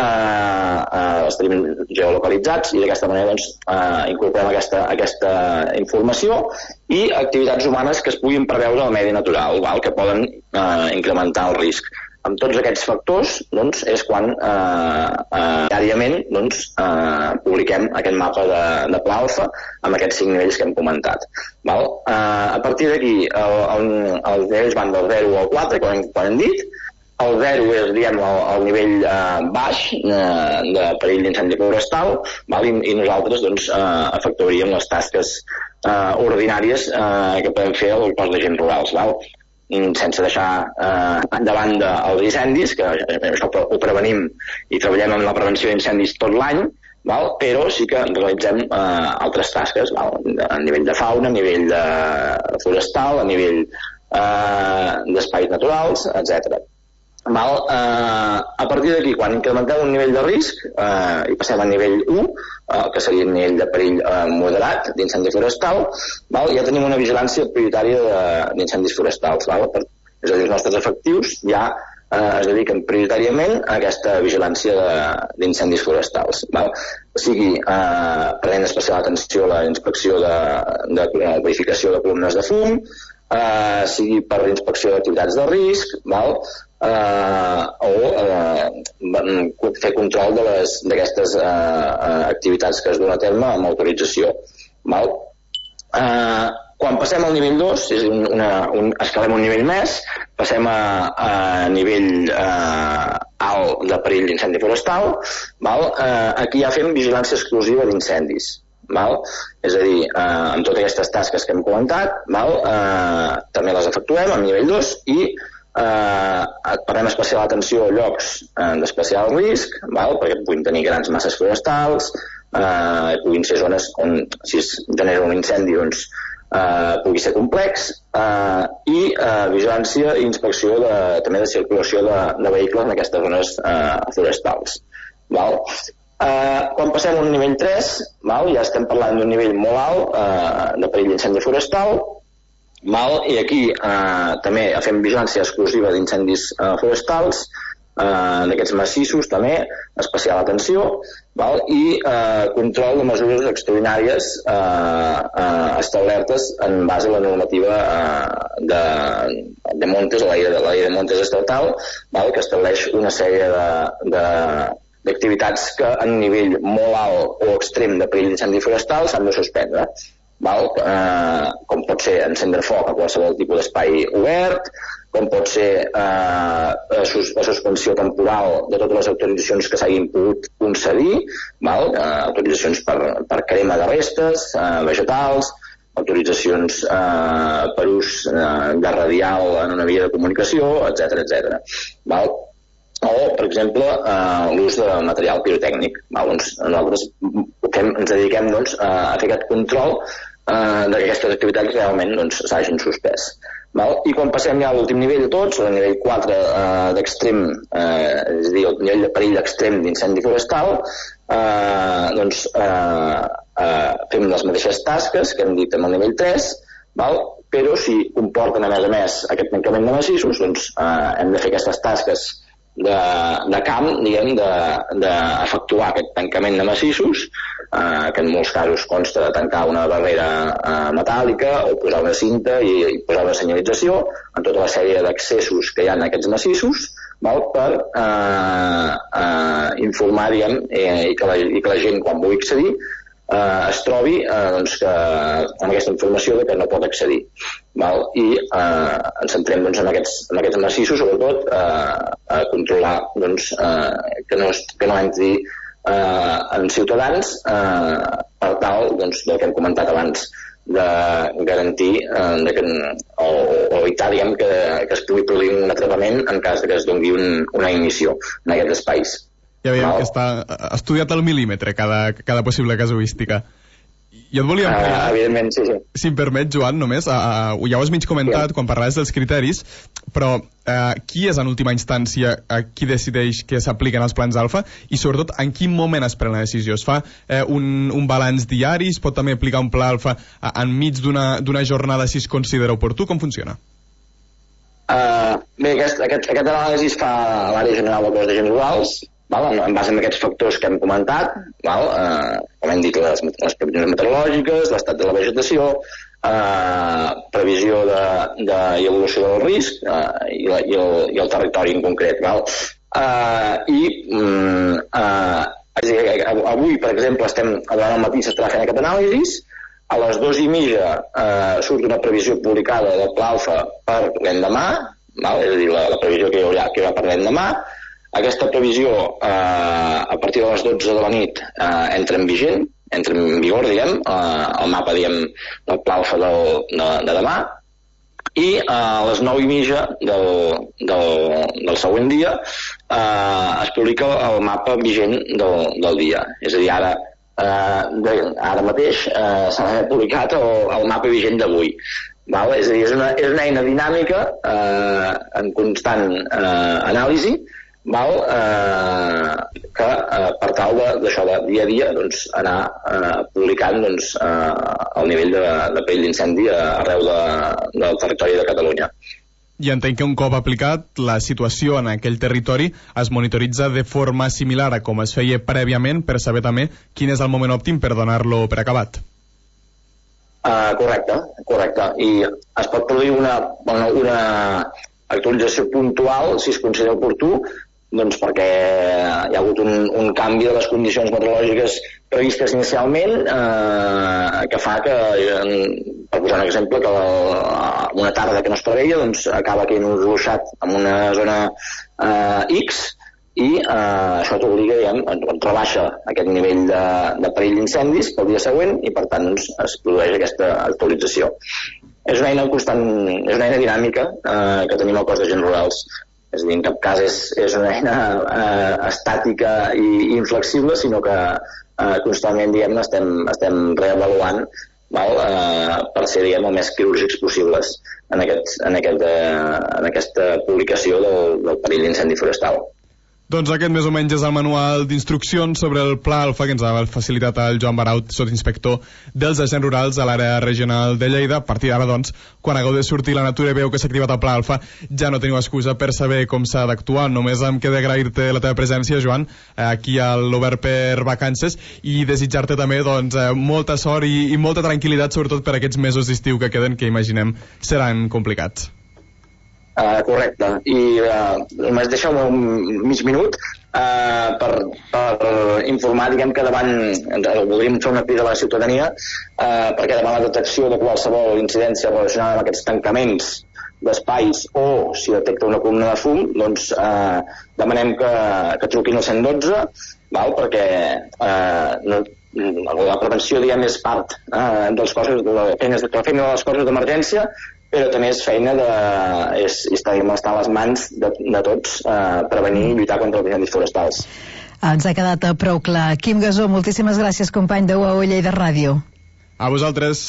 eh, els tenim geolocalitzats i d'aquesta manera doncs, eh, incorporem aquesta, aquesta informació i activitats humanes que es puguin preveure al medi natural, val? Que poden eh, incrementar el risc. Amb tots aquests factors doncs, és quan eh, eh, diàriament doncs, eh, publiquem aquest mapa de, de Pla Alfa amb aquests cinc nivells que hem comentat. Val? Eh, a partir d'aquí el, el, els nivells van del zero al quatre, com hem, com hem dit. El zero és diguem, el, el nivell eh, baix eh, de perill d'incendi forestal, val? I, i nosaltres doncs, eh, efectuaríem les tasques eh, ordinàries eh, que podem fer al cos d'agents rurals. Val? Sense deixar eh, de banda els incendis, que això ho prevenim i treballem en la prevenció d'incendis tot l'any, val? Però sí que realitzem eh, altres tasques val? A nivell de fauna, a nivell de forestal, a nivell eh, d'espais naturals, etcètera. Val? Eh, a partir d'aquí, quan incrementem un nivell de risc eh, i passem a nivell u, eh, que seria el nivell de perill eh, moderat d'incendi forestal, val? Ja tenim una vigilància prioritària d'incendis forestals. Val? Per, és a dir, els nostres efectius ja eh, es dediquen prioritàriament a aquesta vigilància d'incendis forestals. Val? O sigui, eh, prenent especial atenció a la inspecció de, de, de verificació de columnes de fum, eh, sigui per inspecció d'activitats de risc, val? Uh, o uh, fer control d'aquestes uh, activitats que es donen a terme amb autorització. Val? Uh, quan passem al nivell dos, és una, un, escalem un nivell més, passem a, a nivell eh, alt de perill d'incendi forestal, val? Eh, aquí ja fem vigilància exclusiva d'incendis. Val? És a dir, eh, amb totes aquestes tasques que hem comentat, val? Eh, també les efectuem a nivell dos i eh, parlem especial atenció a llocs eh, d'especial risc, val? Perquè puguin tenir grans masses forestals, eh, puguin ser zones on, si es genera un incendi, doncs eh, pugui ser complex, eh, i eh, vigilància i inspecció de, també de circulació de, de vehicles en aquestes zones eh, forestals. Val? Eh, quan passem a un nivell tres, val? Ja estem parlant d'un nivell molt alt eh, de perill d'incendi forestal, val? I aquí eh, també fem vigilància exclusiva d'incendis eh, forestals, eh, d'aquests massissos també, especial atenció, val? I eh, control de mesures extraordinàries eh, eh, establertes en base a la normativa eh, de, de Montes, la llei de, la llei de Montes estatal, val? Que estableix una sèrie de, de d'activitats que en nivell molt alt o extrem de perill d'incendi forestal s'han de suspendre. Val? Eh, com pot ser encendre foc a qualsevol tipus d'espai obert, com pot ser eh, la suspensió temporal de totes les autoritzacions que s'hagin pogut concedir, val? Eh, autoritzacions per, per crema de restes eh, vegetals, autoritzacions eh, per ús eh, de radial en una via de comunicació, etcètera, etcètera. Val? O, per exemple, eh, l'ús de material pirotècnic. Val? Doncs nosaltres fem, ens dediquem doncs, a fer aquest control eh, que aquestes activitats realment doncs, s'hagin suspès. Val? I quan passem ja a l'últim nivell de tots, el nivell quatre eh, d'extrem, eh, és a dir, el nivell de perill extrem d'incendi forestal, eh, doncs eh, eh, fem les mateixes tasques que hem dit amb el nivell tres, val? Però si comporten a més a més aquest tancament de massissos, doncs eh, hem de fer aquestes tasques de, de camp, diguem, d'efectuar de, aquest tancament de massissos, eh, que en molts casos consta de tancar una barrera eh, metàl·lica o posar una cinta i, i posar una senyalització en tota la sèrie d'accessos que hi ha en aquests massissos, val? Per eh, eh, informar, diguem, eh, i, que la, i que la gent, quan vulgui accedir, eh, es trobi eh, doncs que, amb aquesta informació de que no pot accedir. Val? I eh, ens centrem doncs, en, aquests, en aquests massissos, sobretot eh, a controlar doncs, eh, que, no, que no entri eh, en ciutadans eh, per tal doncs, del que hem comentat abans, de garantir eh, de que, o, o evitar diguem, que, que es pugui produir un atrapament en cas de que es doni un, una emissió en aquests espais. Ja veiem que està estudiat al mil·límetre cada, cada possible casuística. Jo et volia ampliar, uh, evidentment, sí, sí. Si em permet, Joan, només, uh, ja ho has mig comentat sí. Quan parlaves dels criteris, però uh, qui és en última instància uh, qui decideix que s'apliquen els plans alfa i sobretot en quin moment es pren la decisió? Es fa uh, un, un balanç diari? Es pot també aplicar un pla alfa uh, enmig d'una jornada si es considera oportú? Com funciona? Uh, bé, aquest, aquest, aquest anàlisi es fa a l'àrea general del cos d'agents rurals, val? En, en base a aquests factors que hem comentat, val? Uh, com hem dit, les, les previsions meteorològiques, l'estat de la vegetació, uh, previsió de, de, i evolució del risc uh, i, la, i, el, i el territori en concret. Val? Uh, I um, uh, és a dir, avui, per exemple, estem, durant el matí s'estarà fent aquest anàlisi, a les dues i mitja uh, surt una previsió publicada del Pla Alfa per l'endemà, val? És a dir, la, la previsió que hi haurà, que hi haurà per l'endemà. Aquesta previsió, eh, a partir de les dotze de la nit, eh, entra en vigent, entra en vigor, diguem, eh, el mapa, diguem, del Pla Alfa del, de, de demà, i eh, a les nou i mitja del, del, del següent dia eh, es publica el mapa vigent del, del dia. És a dir, ara, eh, de, ara mateix eh, s'ha publicat el, el mapa vigent d'avui. Val? És a dir, és una, és una eina dinàmica eh, en constant eh, anàlisi, val? Eh, que eh, per tal d'això de, de dia a dia doncs, anar eh, publicant doncs, eh, el nivell de, de perill d'incendi arreu de, del territori de Catalunya. I entenc que un cop aplicat, la situació en aquell territori es monitoritza de forma similar a com es feia prèviament per saber també quin és el moment òptim per donar-lo per acabat. Uh, correcte, correcte. I es pot produir una, una, una actualització puntual, si es considera oportú, doncs perquè hi ha hagut un, un canvi de les condicions meteorològiques previstes inicialment eh, que fa que, per posar un exemple, que la, una tarda que no es preveia doncs acaba caient un ruixat en una zona eh, X i eh, això t'obliga, diguem, rebaixa aquest nivell de, de perill d'incendis pel dia següent i per tant doncs, es produeix aquesta actualització. És una eina constant, és una eina dinàmica eh, que tenim al cos d'agents rurals. És a dir, en cap cas és, és una eina eh, estàtica i, i inflexible, sinó que eh, constantment diguem, estem, estem reavaluant val, eh, per ser diguem, el més quirúrgics possibles en, aquest, en, aquest, eh, en aquesta publicació del, del perill d'incendi forestal. Doncs aquest més o menys és el manual d'instruccions sobre el Pla Alfa que ens ha facilitat el Joan Baraut, sotsinspector dels agents rurals a l'àrea regional de Lleida. A partir d'ara, doncs, quan hagueu de sortir a la natura i veu que s'ha activat el Pla Alfa, ja no teniu excusa per saber com s'ha d'actuar. Només em queda agrair-te la teva presència, Joan, aquí a l'Obert per Vacances i desitjar-te també doncs, molta sort i, i molta tranquil·litat, sobretot per aquests mesos d'estiu que queden, que imaginem seran complicats. Uh, correcte, i uh, només deixeu un mig minut uh, per, per informar, diguem que davant, uh, voldríem fer una crida a la ciutadania uh, perquè davant la detecció de qualsevol incidència relacionada amb aquests tancaments d'espais o si detecta una columna de fum, doncs uh, demanem que, que truquin al cent dotze, val? Perquè uh, no, la prevenció diguem és part uh, dels cossos, de la feina de les coses d'emergència, però també és feina de, és, està, està a les mans de, de tots eh, prevenir i lluitar contra els incendis forestals. Ens ha quedat prou clar. Quim Gasó, moltíssimes gràcies, company de U A U Lleida Ràdio. A vosaltres.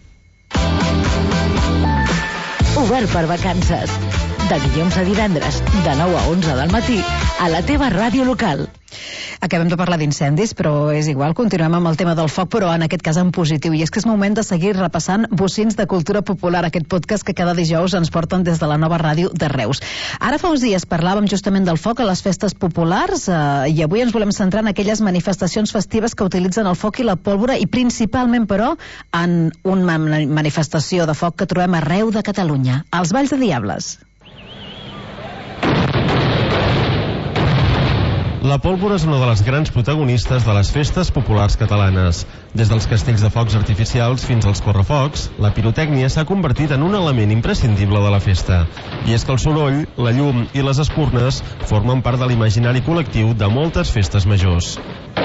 Obert per Vacances. De dilluns a divendres, de nou a onze del matí, a la teva ràdio local. Acabem de parlar d'incendis, però és igual, continuem amb el tema del foc, però en aquest cas en positiu. I és que és moment de seguir repassant bocins de cultura popular, aquest podcast que cada dijous ens porten des de la nova ràdio de Reus. Ara fa uns dies parlàvem justament del foc a les festes populars eh, i avui ens volem centrar en aquelles manifestacions festives que utilitzen el foc i la pólvora i principalment, però, en una manifestació de foc que trobem arreu de Catalunya, als Valls de Diables. La pólvora és una de les grans protagonistes de les festes populars catalanes. Des dels castells de focs artificials fins als correfocs, la pirotècnia s'ha convertit en un element imprescindible de la festa. I és que el soroll, la llum i les espurnes formen part de l'imaginari col·lectiu de moltes festes majors.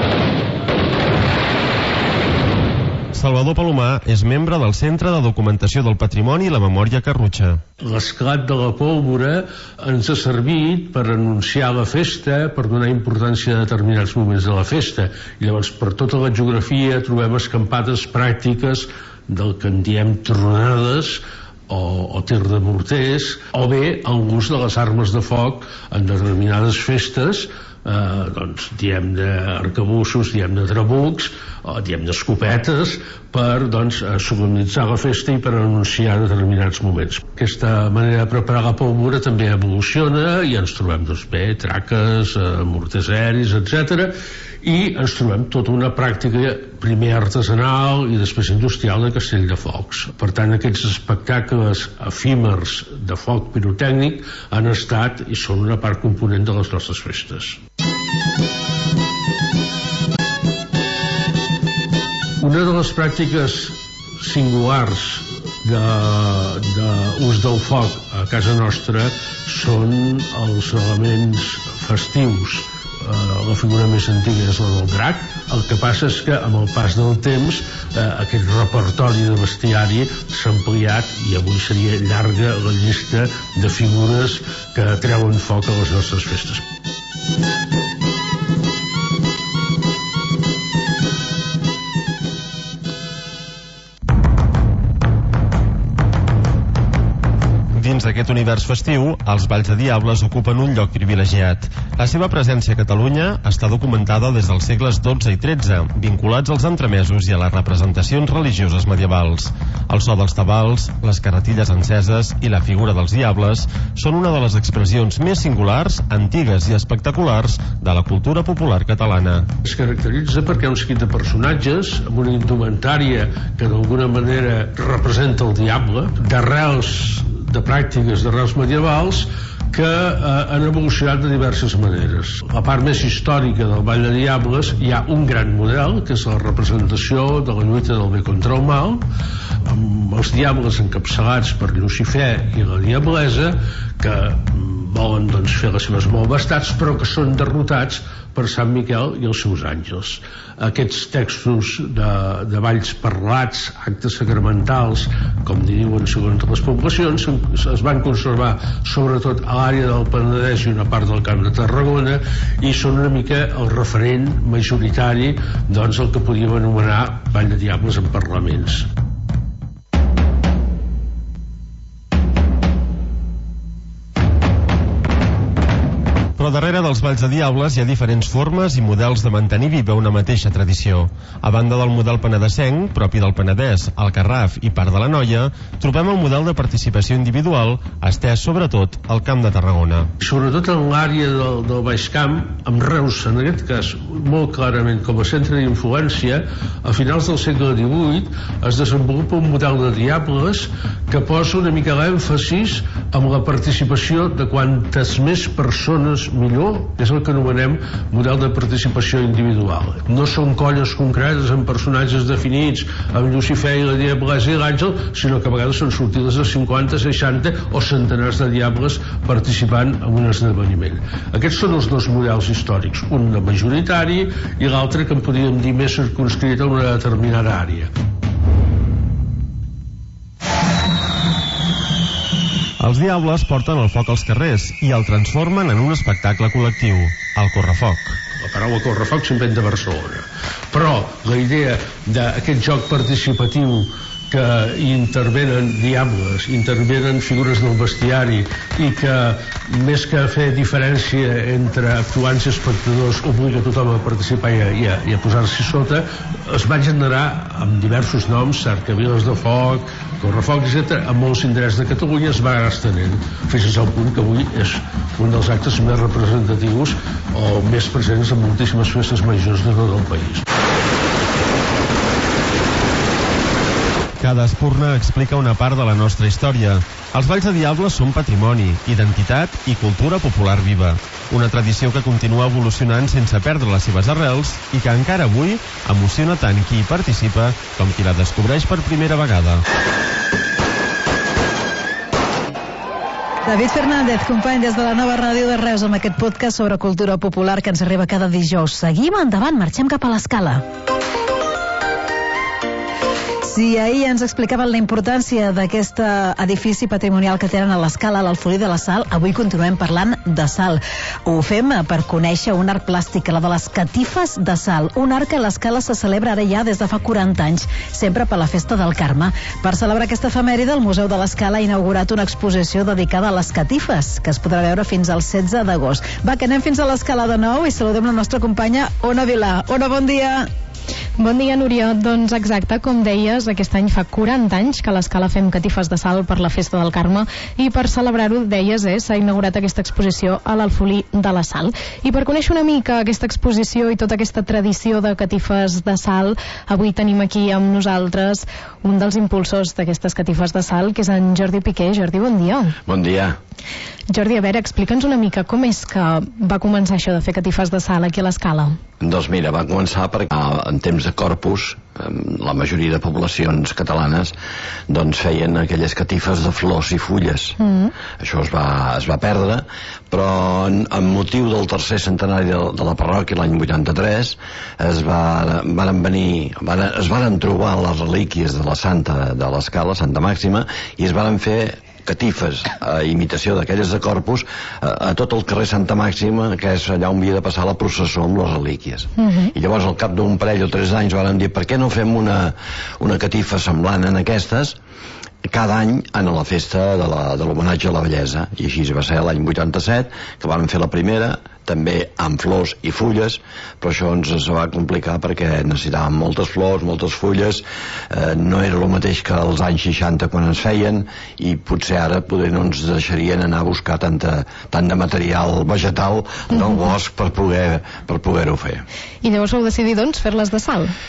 Salvador Palomar és membre del Centre de Documentació del Patrimoni i la Memòria Carrutxa. L'esclat de la pólvora ens ha servit per anunciar la festa, per donar importància a determinats moments de la festa. I llavors, per tota la geografia, trobem escampades pràctiques del que en diem tronades, o, o tir de morters, o bé el l'ús de les armes de foc en determinades festes, eh, doncs diem d'arcabussos, diem de trabucs, o diem d'escopetes, per doncs, solemnitzar la festa i per anunciar determinats moments. Aquesta manera de preparar la pólvora també evoluciona i ens trobem doncs, bé, traques, eh, morters aeris, etcètera, i ens trobem tota una pràctica primer artesanal i després industrial de castell de focs. Per tant, aquests espectacles efímers de foc pirotècnic han estat i són una part component de les nostres festes. Una de les pràctiques singulars d'ús de, del foc a casa nostra són els elements festius. La figura més antiga és la del drac. El que passa és que amb el pas del temps eh, aquest repertori de bestiari s'ha ampliat i avui seria llarga la llista de figures que treuen foc a les nostres festes. Dins d'aquest univers festiu, els Valls de Diables ocupen un lloc privilegiat. La seva presència a Catalunya està documentada des dels segles dotze i tretze, vinculats als entremesos i a les representacions religioses medievals. El so dels tabals, les carretilles enceses i la figura dels diables són una de les expressions més singulars, antigues i espectaculars de la cultura popular catalana. Es caracteritza perquè hi ha un seguit de personatges amb una indumentària que d'alguna manera representa el diable, d'arrels de pràctiques d'arrels medievals que eh, han evolucionat de diverses maneres. La part més històrica del Ball de Diables hi ha un gran model, que és la representació de la lluita del bé contra el mal, amb els diables encapçalats per Lucifer i la Diablesa, que volen doncs, fer les seves malvestats, però que són derrotats per Sant Miquel i els seus àngels. Aquests textos de, de balls parlats, actes sacramentals, com diuen segons les poblacions, es van conservar sobretot a l'àrea del Penedès i una part del Camp de Tarragona, i són una mica el referent majoritari, doncs el que podíem anomenar Ball de Diables en parlaments. Però darrere dels balls de diables hi ha diferents formes i models de mantenir viva una mateixa tradició. A banda del model penedesenc, propi del Penedès, el Garraf i part de l'Anoia, trobem el model de participació individual, estès sobretot al Camp de Tarragona. Sobretot en l'àrea del, del Baix Camp, amb Reus, en aquest cas, molt clarament com a centre d'influència, a finals del segle divuit es desenvolupa un model de diables que posa una mica l'èmfasis amb la participació de quantes més persones millor, és el que anomenem model de participació individual. No són colles concretes amb personatges definits, amb Lucifer i la Diablesa i l'Àngel, sinó que a vegades són sortides de cinquanta, seixanta o centenars de diables participant en un esdeveniment. Aquests són els dos models històrics, un de majoritari i l'altre que en podríem dir més circunscrit a una determinada àrea. Els diables porten el foc als carrers i el transformen en un espectacle col·lectiu, el correfoc. La paraula correfoc s'inventa a Barcelona. Però la idea d'aquest joc participatiu que hi intervenen diables, intervenen figures del bestiari i que més que fer diferència entre actuants i espectadors obliga tothom a participar i a, i a, i a posar-s'hi sota, es va generar amb diversos noms, cercaviles de foc, correfoc, etcètera, a molts indrets de Catalunya es va anar estenent, fins al punt que avui és un dels actes més representatius o més presents en moltíssimes festes majors de tot el país. Cada espurna explica una part de la nostra història. Els balls de diables són patrimoni, identitat i cultura popular viva. Una tradició que continua evolucionant sense perdre les seves arrels i que encara avui emociona tant qui hi participa com qui la descobreix per primera vegada. David Fernández, company des de la nova ràdio de Reus, amb aquest podcast sobre cultura popular que ens arriba cada dijous. Seguim endavant, marxem cap a l'Escala. Si ahir ens explicaven la importància d'aquest edifici patrimonial que tenen a l'Escala, a l'Alfolí de la Sal, avui continuem parlant de sal. Ho fem per conèixer un art plàstic, la de les catifes de sal. Un art que a l'Escala se celebra ara ja des de fa quaranta anys, sempre per la Festa del Carme. Per celebrar aquesta efemèride, el Museu de l'Escala ha inaugurat una exposició dedicada a les catifes, que es podrà veure fins al setze d'agost. Va, que anem fins a l'Escala de nou i saludem la nostra companya Ona Vilà. Ona, bon dia! Bon dia, Núria. Doncs exacte, com deies, aquest any fa quaranta anys que a l'Escala fem catifes de sal per la Festa del Carme i per celebrar-ho, deies, eh, s'ha inaugurat aquesta exposició a l'Alfolí de la Sal. I per conèixer una mica aquesta exposició i tota aquesta tradició de catifes de sal, avui tenim aquí amb nosaltres un dels impulsors d'aquestes catifes de sal, que és en Jordi Piqué. Jordi, bon dia. Bon dia. Jordi, a veure, explica'ns una mica com és que va començar això de fer catifes de sal aquí a l'Escala. Doncs mira, va començar perquè en temps de Corpus, la majoria de poblacions catalanes doncs feien aquelles catifes de flors i fulles. Mm. Això es va, es va perdre, però amb motiu del tercer centenari de, de la parròquia l'any vuitanta-tres es, va, van venir, van, es van trobar les relíquies de la Santa de l'Escala, Santa Màxima, i es van fer catifes a imitació d'aquelles de Corpus a, a tot el carrer Santa Màxima, que és allà on havia de passar la processó amb les relíquies. Uh-huh. I llavors al cap d'un parell o tres anys van dir, per què no fem una, una catifa semblant en aquestes cada any en la festa de l'homenatge a la bellesa? I així va ser l'any vuitanta-set que van fer la primera, també amb flors i fulles, però això ens es va complicar perquè necessitàvem moltes flors, moltes fulles, eh, no era el mateix que als anys seixanta quan es feien, i potser ara poder no ens deixarien anar a buscar tanta, tant de material vegetal del bosc per poder, per poder-ho fer. I llavors vau decidir, doncs, fer-les de sal?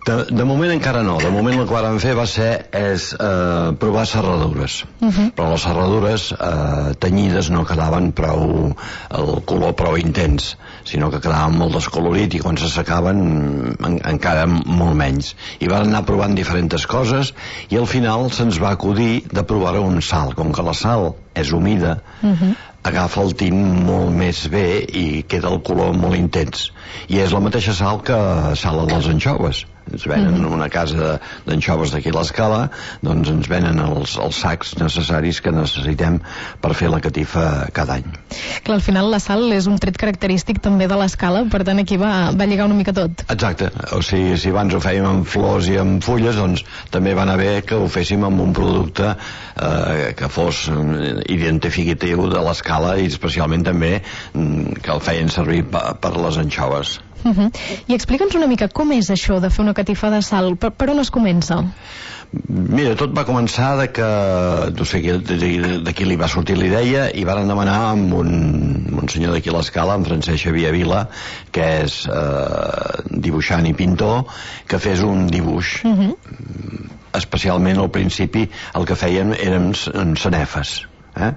De, de moment encara no. De moment el que vam fer va ser és eh, provar serradures. Uh-huh. Però les serradures eh, tenyides no quedaven prou, el color prou intens, sinó que quedaven molt descolorit i quan se secaven en, encara molt menys. I van anar provant diferents coses i al final se'ns va acudir de provar un sal. Com que la sal és humida, uh-huh, agafa el tint molt més bé i queda el color molt intens. I és la mateixa sal que sal dels anxoves. Ens venen en una casa d'anxoves d'aquí a l'Escala, doncs ens venen els, els sacs necessaris que necessitem per fer la catifa cada any. Clar, al final la sal és un tret característic també de l'Escala, per tant aquí va, va lligar una mica tot. Exacte, o sigui, si abans ho fèiem amb flors i amb fulles, doncs també va anar bé que ho féssim amb un producte eh, que fos identificatiu de l'Escala i especialment també que el feien servir per, per les anxoves. Uh-huh. I explica'ns una mica com és això de fer una catifa de sal, per, per on es comença? Mira, tot va començar de que no sé d'aquí li va sortir la idea i van demanar amb un, un senyor d'aquí a l'Escala, en Francesc Xavier Vila, que és eh, dibuixant i pintor, que fes un dibuix. Uh-huh. Especialment al principi el que fèiem eren sanefes, eh?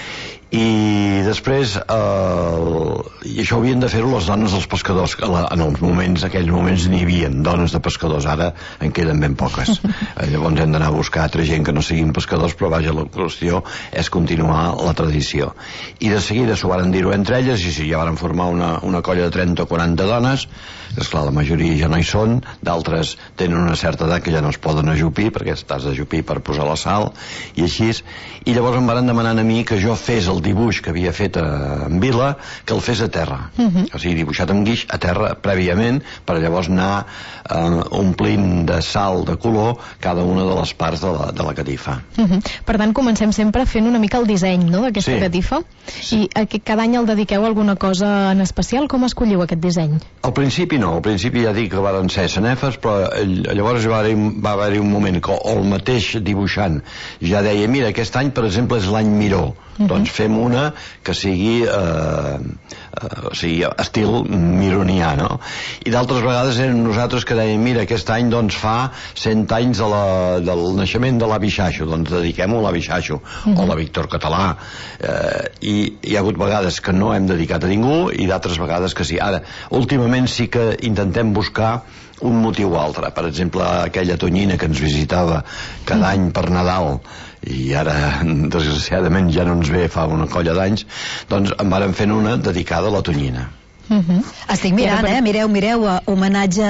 I després eh, i això havien de fer-ho les dones dels pescadors, que en els moments, aquells moments n'hi havia dones de pescadors, ara en queden ben poques. eh, llavors hem d'anar a buscar altra gent que no siguin pescadors, però vaja, la qüestió és continuar la tradició. I de seguida s'ho van dir-ho entre elles i sí, ja van formar una, una colla de trenta o quaranta dones, que esclar, la majoria ja no hi són, d'altres tenen una certa edat que ja no es poden ajupir perquè t'has d'ajupir per posar la sal i així, i llavors em van demanar a mi que jo fes el dibuix que havia fet a, en Vila, que el fes a terra. Uh-huh. O sigui, dibuixat amb guix a terra prèviament, per llavors anar eh, omplint de sal de color cada una de les parts de la, de la catifa. Uh-huh. Per tant, comencem sempre fent una mica el disseny, no?, d'aquesta sí. catifa. Sí. I a, cada any el dediqueu a alguna cosa en especial? Com escolliu aquest disseny? Al principi no, al principi ja dic que van ser sanefes, però llavors va haver-hi, va haver-hi un moment que el mateix dibuixant ja deia, mira, aquest any, per exemple, és l'any Miró. Uh-huh. Doncs fem una que sigui eh, eh, o sigui, estil mironià, no? I d'altres vegades eren nosaltres que dèiem, mira, aquest any doncs fa cent anys de la, del naixement de l'avi Xaixo, doncs dediquem-ho a l'avi Xaixo, uh-huh, o la Víctor Català, eh, i hi ha hagut vegades que no hem dedicat a ningú i d'altres vegades que sí. Ara, últimament sí que intentem buscar un motiu o altre. Per exemple, aquella tonyina que ens visitava cada any per Nadal i ara, desgraciadament, ja no ens ve fa una colla d'anys, doncs en vàrem fent una dedicada a la tonyina. Uh-huh. Estic mirant, eh? Mireu, mireu, homenatge,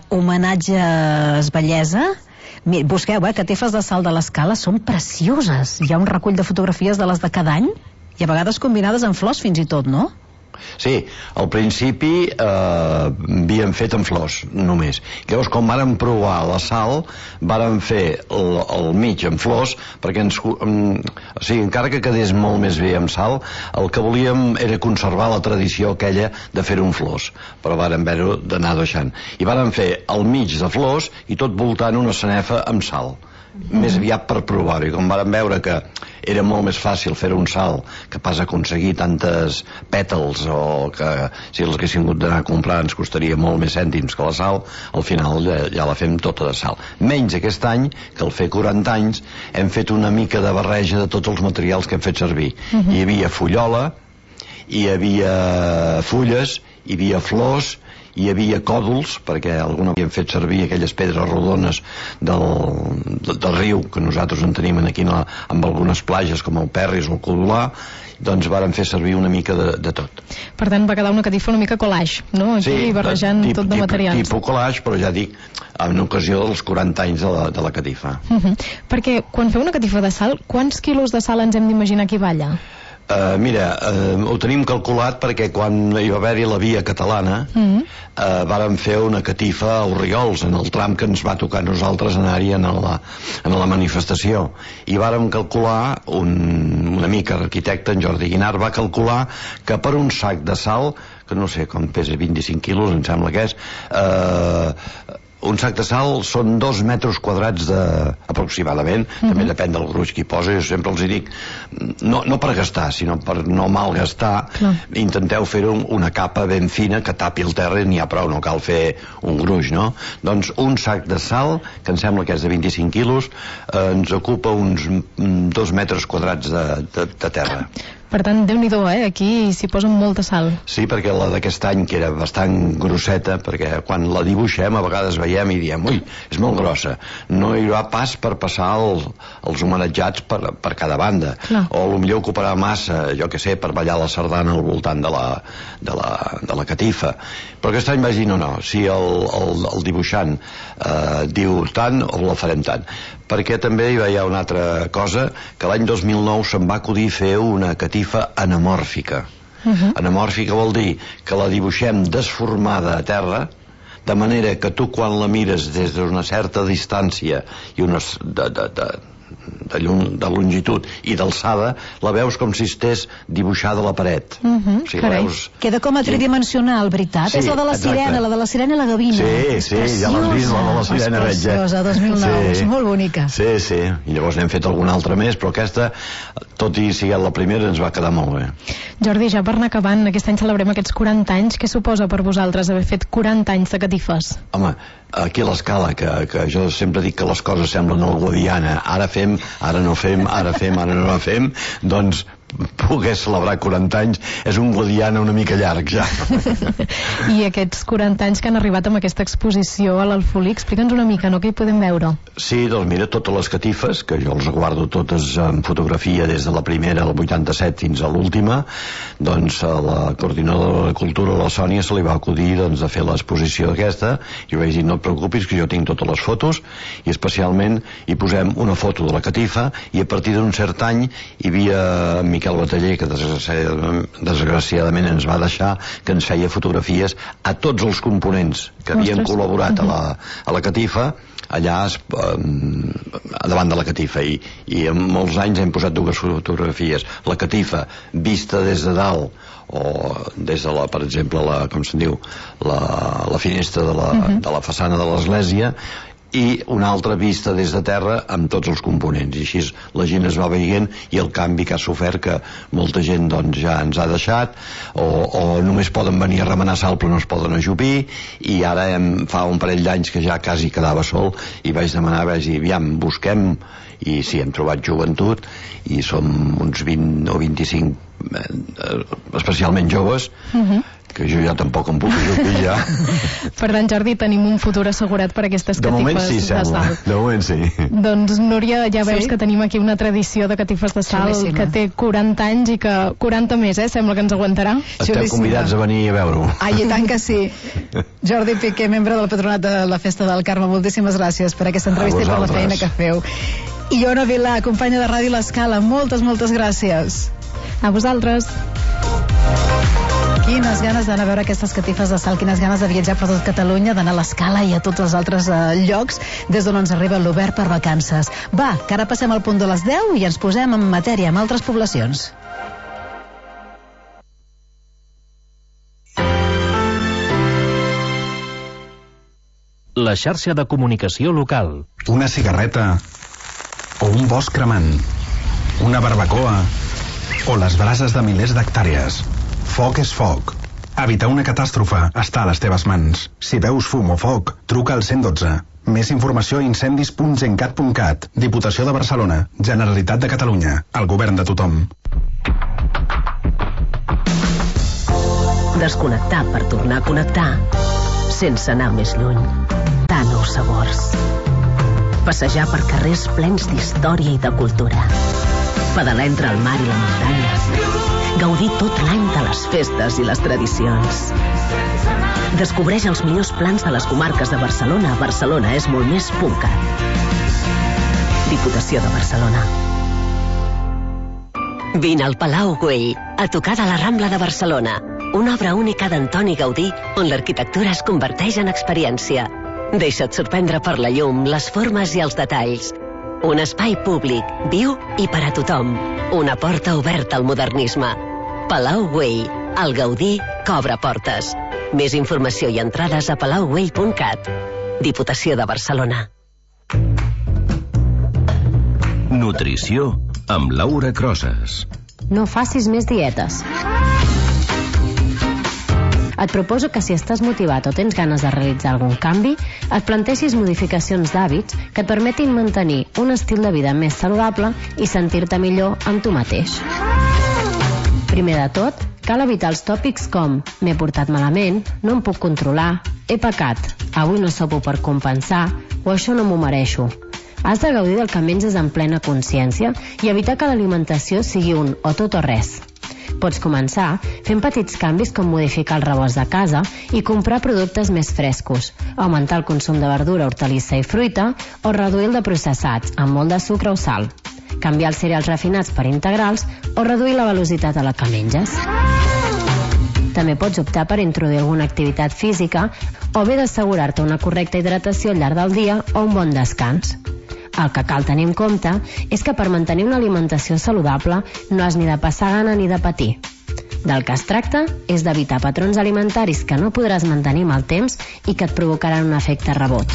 homenatges bellesa. Busqueu, eh? Catifes de sal de l'Escala són precioses. Hi ha un recull de fotografies de les de cada any i a vegades combinades amb flors fins i tot, no? Sí, al principi eh, havíem fet amb flors només. Llavors, quan vàrem provar la sal, vàrem fer el, el mig amb flors, perquè ens, um, o sigui, encara que quedés molt més bé amb sal, el que volíem era conservar la tradició aquella de fer-ho amb flors, però vàrem haver-ho d'anar deixant. I vàrem fer el mig de flors i tot voltant una sanefa amb sal. Mm. Més aviat per provar-ho, i com vàrem veure que era molt més fàcil fer un sal que pas aconseguir tantes pètals, o que si els haguéssim hagut d'anar a comprar ens costaria molt més cèntims que la sal, al final ja, ja la fem tota de sal. Menys aquest any, que al fer quaranta anys hem fet una mica de barreja de tots els materials que hem fet servir. Uh-huh. Hi havia fullola, hi havia fulles, hi havia flors, hi havia còdols, perquè alguna havien fet servir aquelles pedres rodones del, del, del riu, que nosaltres en tenim aquí la, amb algunes plages com el Perris o el Codolà, doncs vàrem fer servir una mica de, de tot. Per tant, va quedar una catifa una mica collage, no? Aquí sí, barrejant tip, tot de materials. Sí, tipus collage, però ja dic, en ocasió dels quaranta anys de la, de la catifa. Uh-huh. Perquè quan feu una catifa de sal, quants quilos de sal ens hem d'imaginar que hi balla? Uh, mira, uh, ho tenim calculat perquè quan hi va haver-hi la via catalana mm-hmm. uh, vàrem fer una catifa a Orriols, en el tram que ens va tocar a nosaltres anar-hi en, la, en la manifestació, i vàrem calcular, un, un amic arquitecte, en Jordi Guinart, va calcular que per un sac de sal, que no sé com pesa, vint-i-cinc quilos em sembla que és, uh, un sac de sal són dos metres quadrats de, aproximadament, uh-huh. també depèn del gruix que hi posa. Jo sempre els hi dic, no, no per gastar, sinó per no malgastar, clar. Intenteu fer-ho una capa ben fina que tapi el terra i n'hi ha prou, no cal fer un gruix, no? Doncs un sac de sal, que em sembla que és de vint-i-cinc quilos, eh, ens ocupa uns dos metres quadrats de, de, de terra. Per tant, Déu-n'hi-do, eh? Aquí s'hi posa molta sal. Sí, perquè la d'aquest any, que era bastant grosseta, perquè quan la dibuixem a vegades veiem i diem, ui, és molt grossa. No hi haurà pas per passar el, els homenatjats per, per cada banda. Clar. O potser ocuparà massa, jo que sé, per ballar la sardana al voltant de la, de la, de la catifa. Però aquest any vaig dir, no, no, si el, el, el dibuixant eh, diu tant, o la farem tant. Perquè també hi ha una altra cosa, que l'any dos mil nou se'n va acudir fer una catifa anamòrfica. Uh-huh. Anamòrfica vol dir que la dibuixem desformada a terra, de manera que tu quan la mires des d'una certa distància i unes de, de, de, de, llum, de longitud i d'alçada, la veus com si estés dibuixada a la paret. Uh-huh. O sigui, la veus... Queda com a tridimensional, veritat? Sí, és la de la exacte. Sirena, la de la Sirena i la Gavina. Sí, sí, ja l'has vist, la de la Sirena, veig. És preciosa, dos mil nou, sí. És molt bonica. Sí, sí, i llavors n'hem fet alguna altra més, però aquesta, tot i sigui la primera, ens va quedar molt bé. Jordi, ja per anar acabant, aquest any celebrem aquests quaranta anys. Què suposa per vosaltres haver fet quaranta anys de catifes? Home, aquí a l'escala, que, que jo sempre dic que les coses semblen el Guadiana, ara fem, ara no fem, ara fem, ara no fem, doncs poder celebrar quaranta anys és un Guadiana una mica llarg ja. I aquests quaranta anys que han arribat amb aquesta exposició a l'Alfolí, explica'ns una mica, no? Què hi podem veure? Sí, doncs mira, totes les catifes, que jo els guardo totes en fotografia des de la primera al vuitanta-set fins a l'última, doncs a la coordinadora de cultura, la Sònia, se li va acudir doncs, de fer l'exposició aquesta, i jo vaig dir, no et preocupis, que jo tinc totes les fotos, i especialment hi posem una foto de la catifa, i a partir d'un cert any hi havia Miquel Bataller, que desgraciadament, desgraciadament ens va deixar, que ens feia fotografies a tots els components que havien Ostres. col·laborat a la, a la catifa, allà es, eh, davant de la catifa, i, i en molts anys hem posat dues fotografies, la catifa vista des de dalt o des de la, per exemple, la, com se'n diu, la, la finestra de la, uh-huh. de la façana de l'església, i una altra vista des de terra amb tots els components, i així la gent es va veient, i el canvi que ha sofert, que molta gent doncs, ja ens ha deixat, o, o només poden venir a remenar sal però no es poden ajupir, i ara hem, fa un parell d'anys que ja quasi quedava sol, i vaig demanar, vaig dir, aviam, busquem, i sí, hem trobat joventut, i som uns vint o vint-i-cinc eh, especialment joves, uh-huh. que jo ja tampoc em puc ajupir ja. Per tant, Jordi, tenim un futur assegurat per aquestes de catifes moment sí, de sembla. sal. De moment sí. Doncs, Núria, ja veus Sí? que tenim aquí una tradició de catifes de sal Xulíssima. que té quaranta anys i que quaranta més, eh? Sembla que ens aguantarà. Esteu Xulíssima. convidats a venir a veure-ho. Ai, i tant que sí. Jordi Piqué, membre del Patronat de la Festa del Carme, moltíssimes gràcies per aquesta entrevista i per la feina que feu. I Iona Vilà, companya de Ràdio L'Escala, moltes, moltes gràcies. A vosaltres. Quines ganes d'anar a veure aquestes catifes de sal, quines ganes de viatjar per tot Catalunya, d'anar a l'Escala i a tots els altres eh, llocs des d'on ens arriba l'Obert per Vacances. Va, que ara passem al punt de les deu i ens posem en matèria amb altres poblacions. La xarxa de comunicació local. Una cigarreta o un bosc cremant, una barbacoa o les brases de milers d'hectàrees. Foc és foc. Evitar una catàstrofe està a les teves mans. Si veus fum o foc, truca al cent dotze. Més informació a incendis punt gencat punt cat. Diputació de Barcelona. Generalitat de Catalunya. El govern de tothom. Desconnectar per tornar a connectar. Sense anar més lluny. Tànous sabors. Passejar per carrers plens d'història i de cultura. Pedalar entre el mar i la muntanya. Gaudir tot l'any de les festes i les tradicions. Descobreix els millors plans de les comarques de Barcelona a barcelona és molt més punt cat. Diputació de Barcelona. Vine al Palau Güell, a tocar de la Rambla de Barcelona. Una obra única d'Antoni Gaudí, on l'arquitectura es converteix en experiència. Deixa't sorprendre per la llum, les formes i els detalls. Un espai públic, viu i per a tothom. Una porta oberta al modernisme. Palau Güell, el Gaudí que obre portes. Més informació i entrades a palau güell punt cat. Diputació de Barcelona. Nutrició amb Laura Crosas. No facis més dietes. Et proposo que si estàs motivat o tens ganes de realitzar algun canvi, et planteixis modificacions d'hàbits que et permetin mantenir un estil de vida més saludable i sentir-te millor amb tu mateix. Primer de tot, cal evitar els tòpics com m'he portat malament, no em puc controlar, he pecat, avui no sopo per compensar o això no m'ho mereixo. Has de gaudir del que menges en plena consciència i evitar que l'alimentació sigui un o tot o res. Pots començar fent petits canvis com modificar el rebost de casa i comprar productes més frescos, augmentar el consum de verdura, hortalissa i fruita o reduir el de processats amb molt de sucre o sal, canviar els cereals refinats per integrals o reduir la velocitat a la que menges. També pots optar per introduir alguna activitat física o bé d'assegurar-te una correcta hidratació al llarg del dia o un bon descans. El que cal tenir en compte és que per mantenir una alimentació saludable no has ni de passar gana ni de patir. Del que es tracta és d'evitar patrons alimentaris que no podràs mantenir amb el temps i que et provocaran un efecte rebot.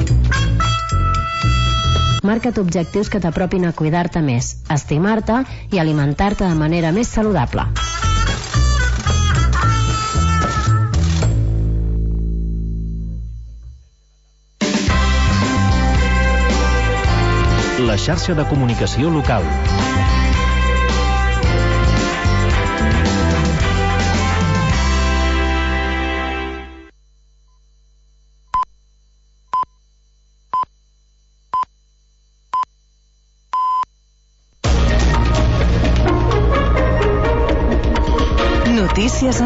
Marca't objectius que t'apropin a cuidar-te més, estimar-te i alimentar-te de manera més saludable. La xarxa de comunicació local. Notícies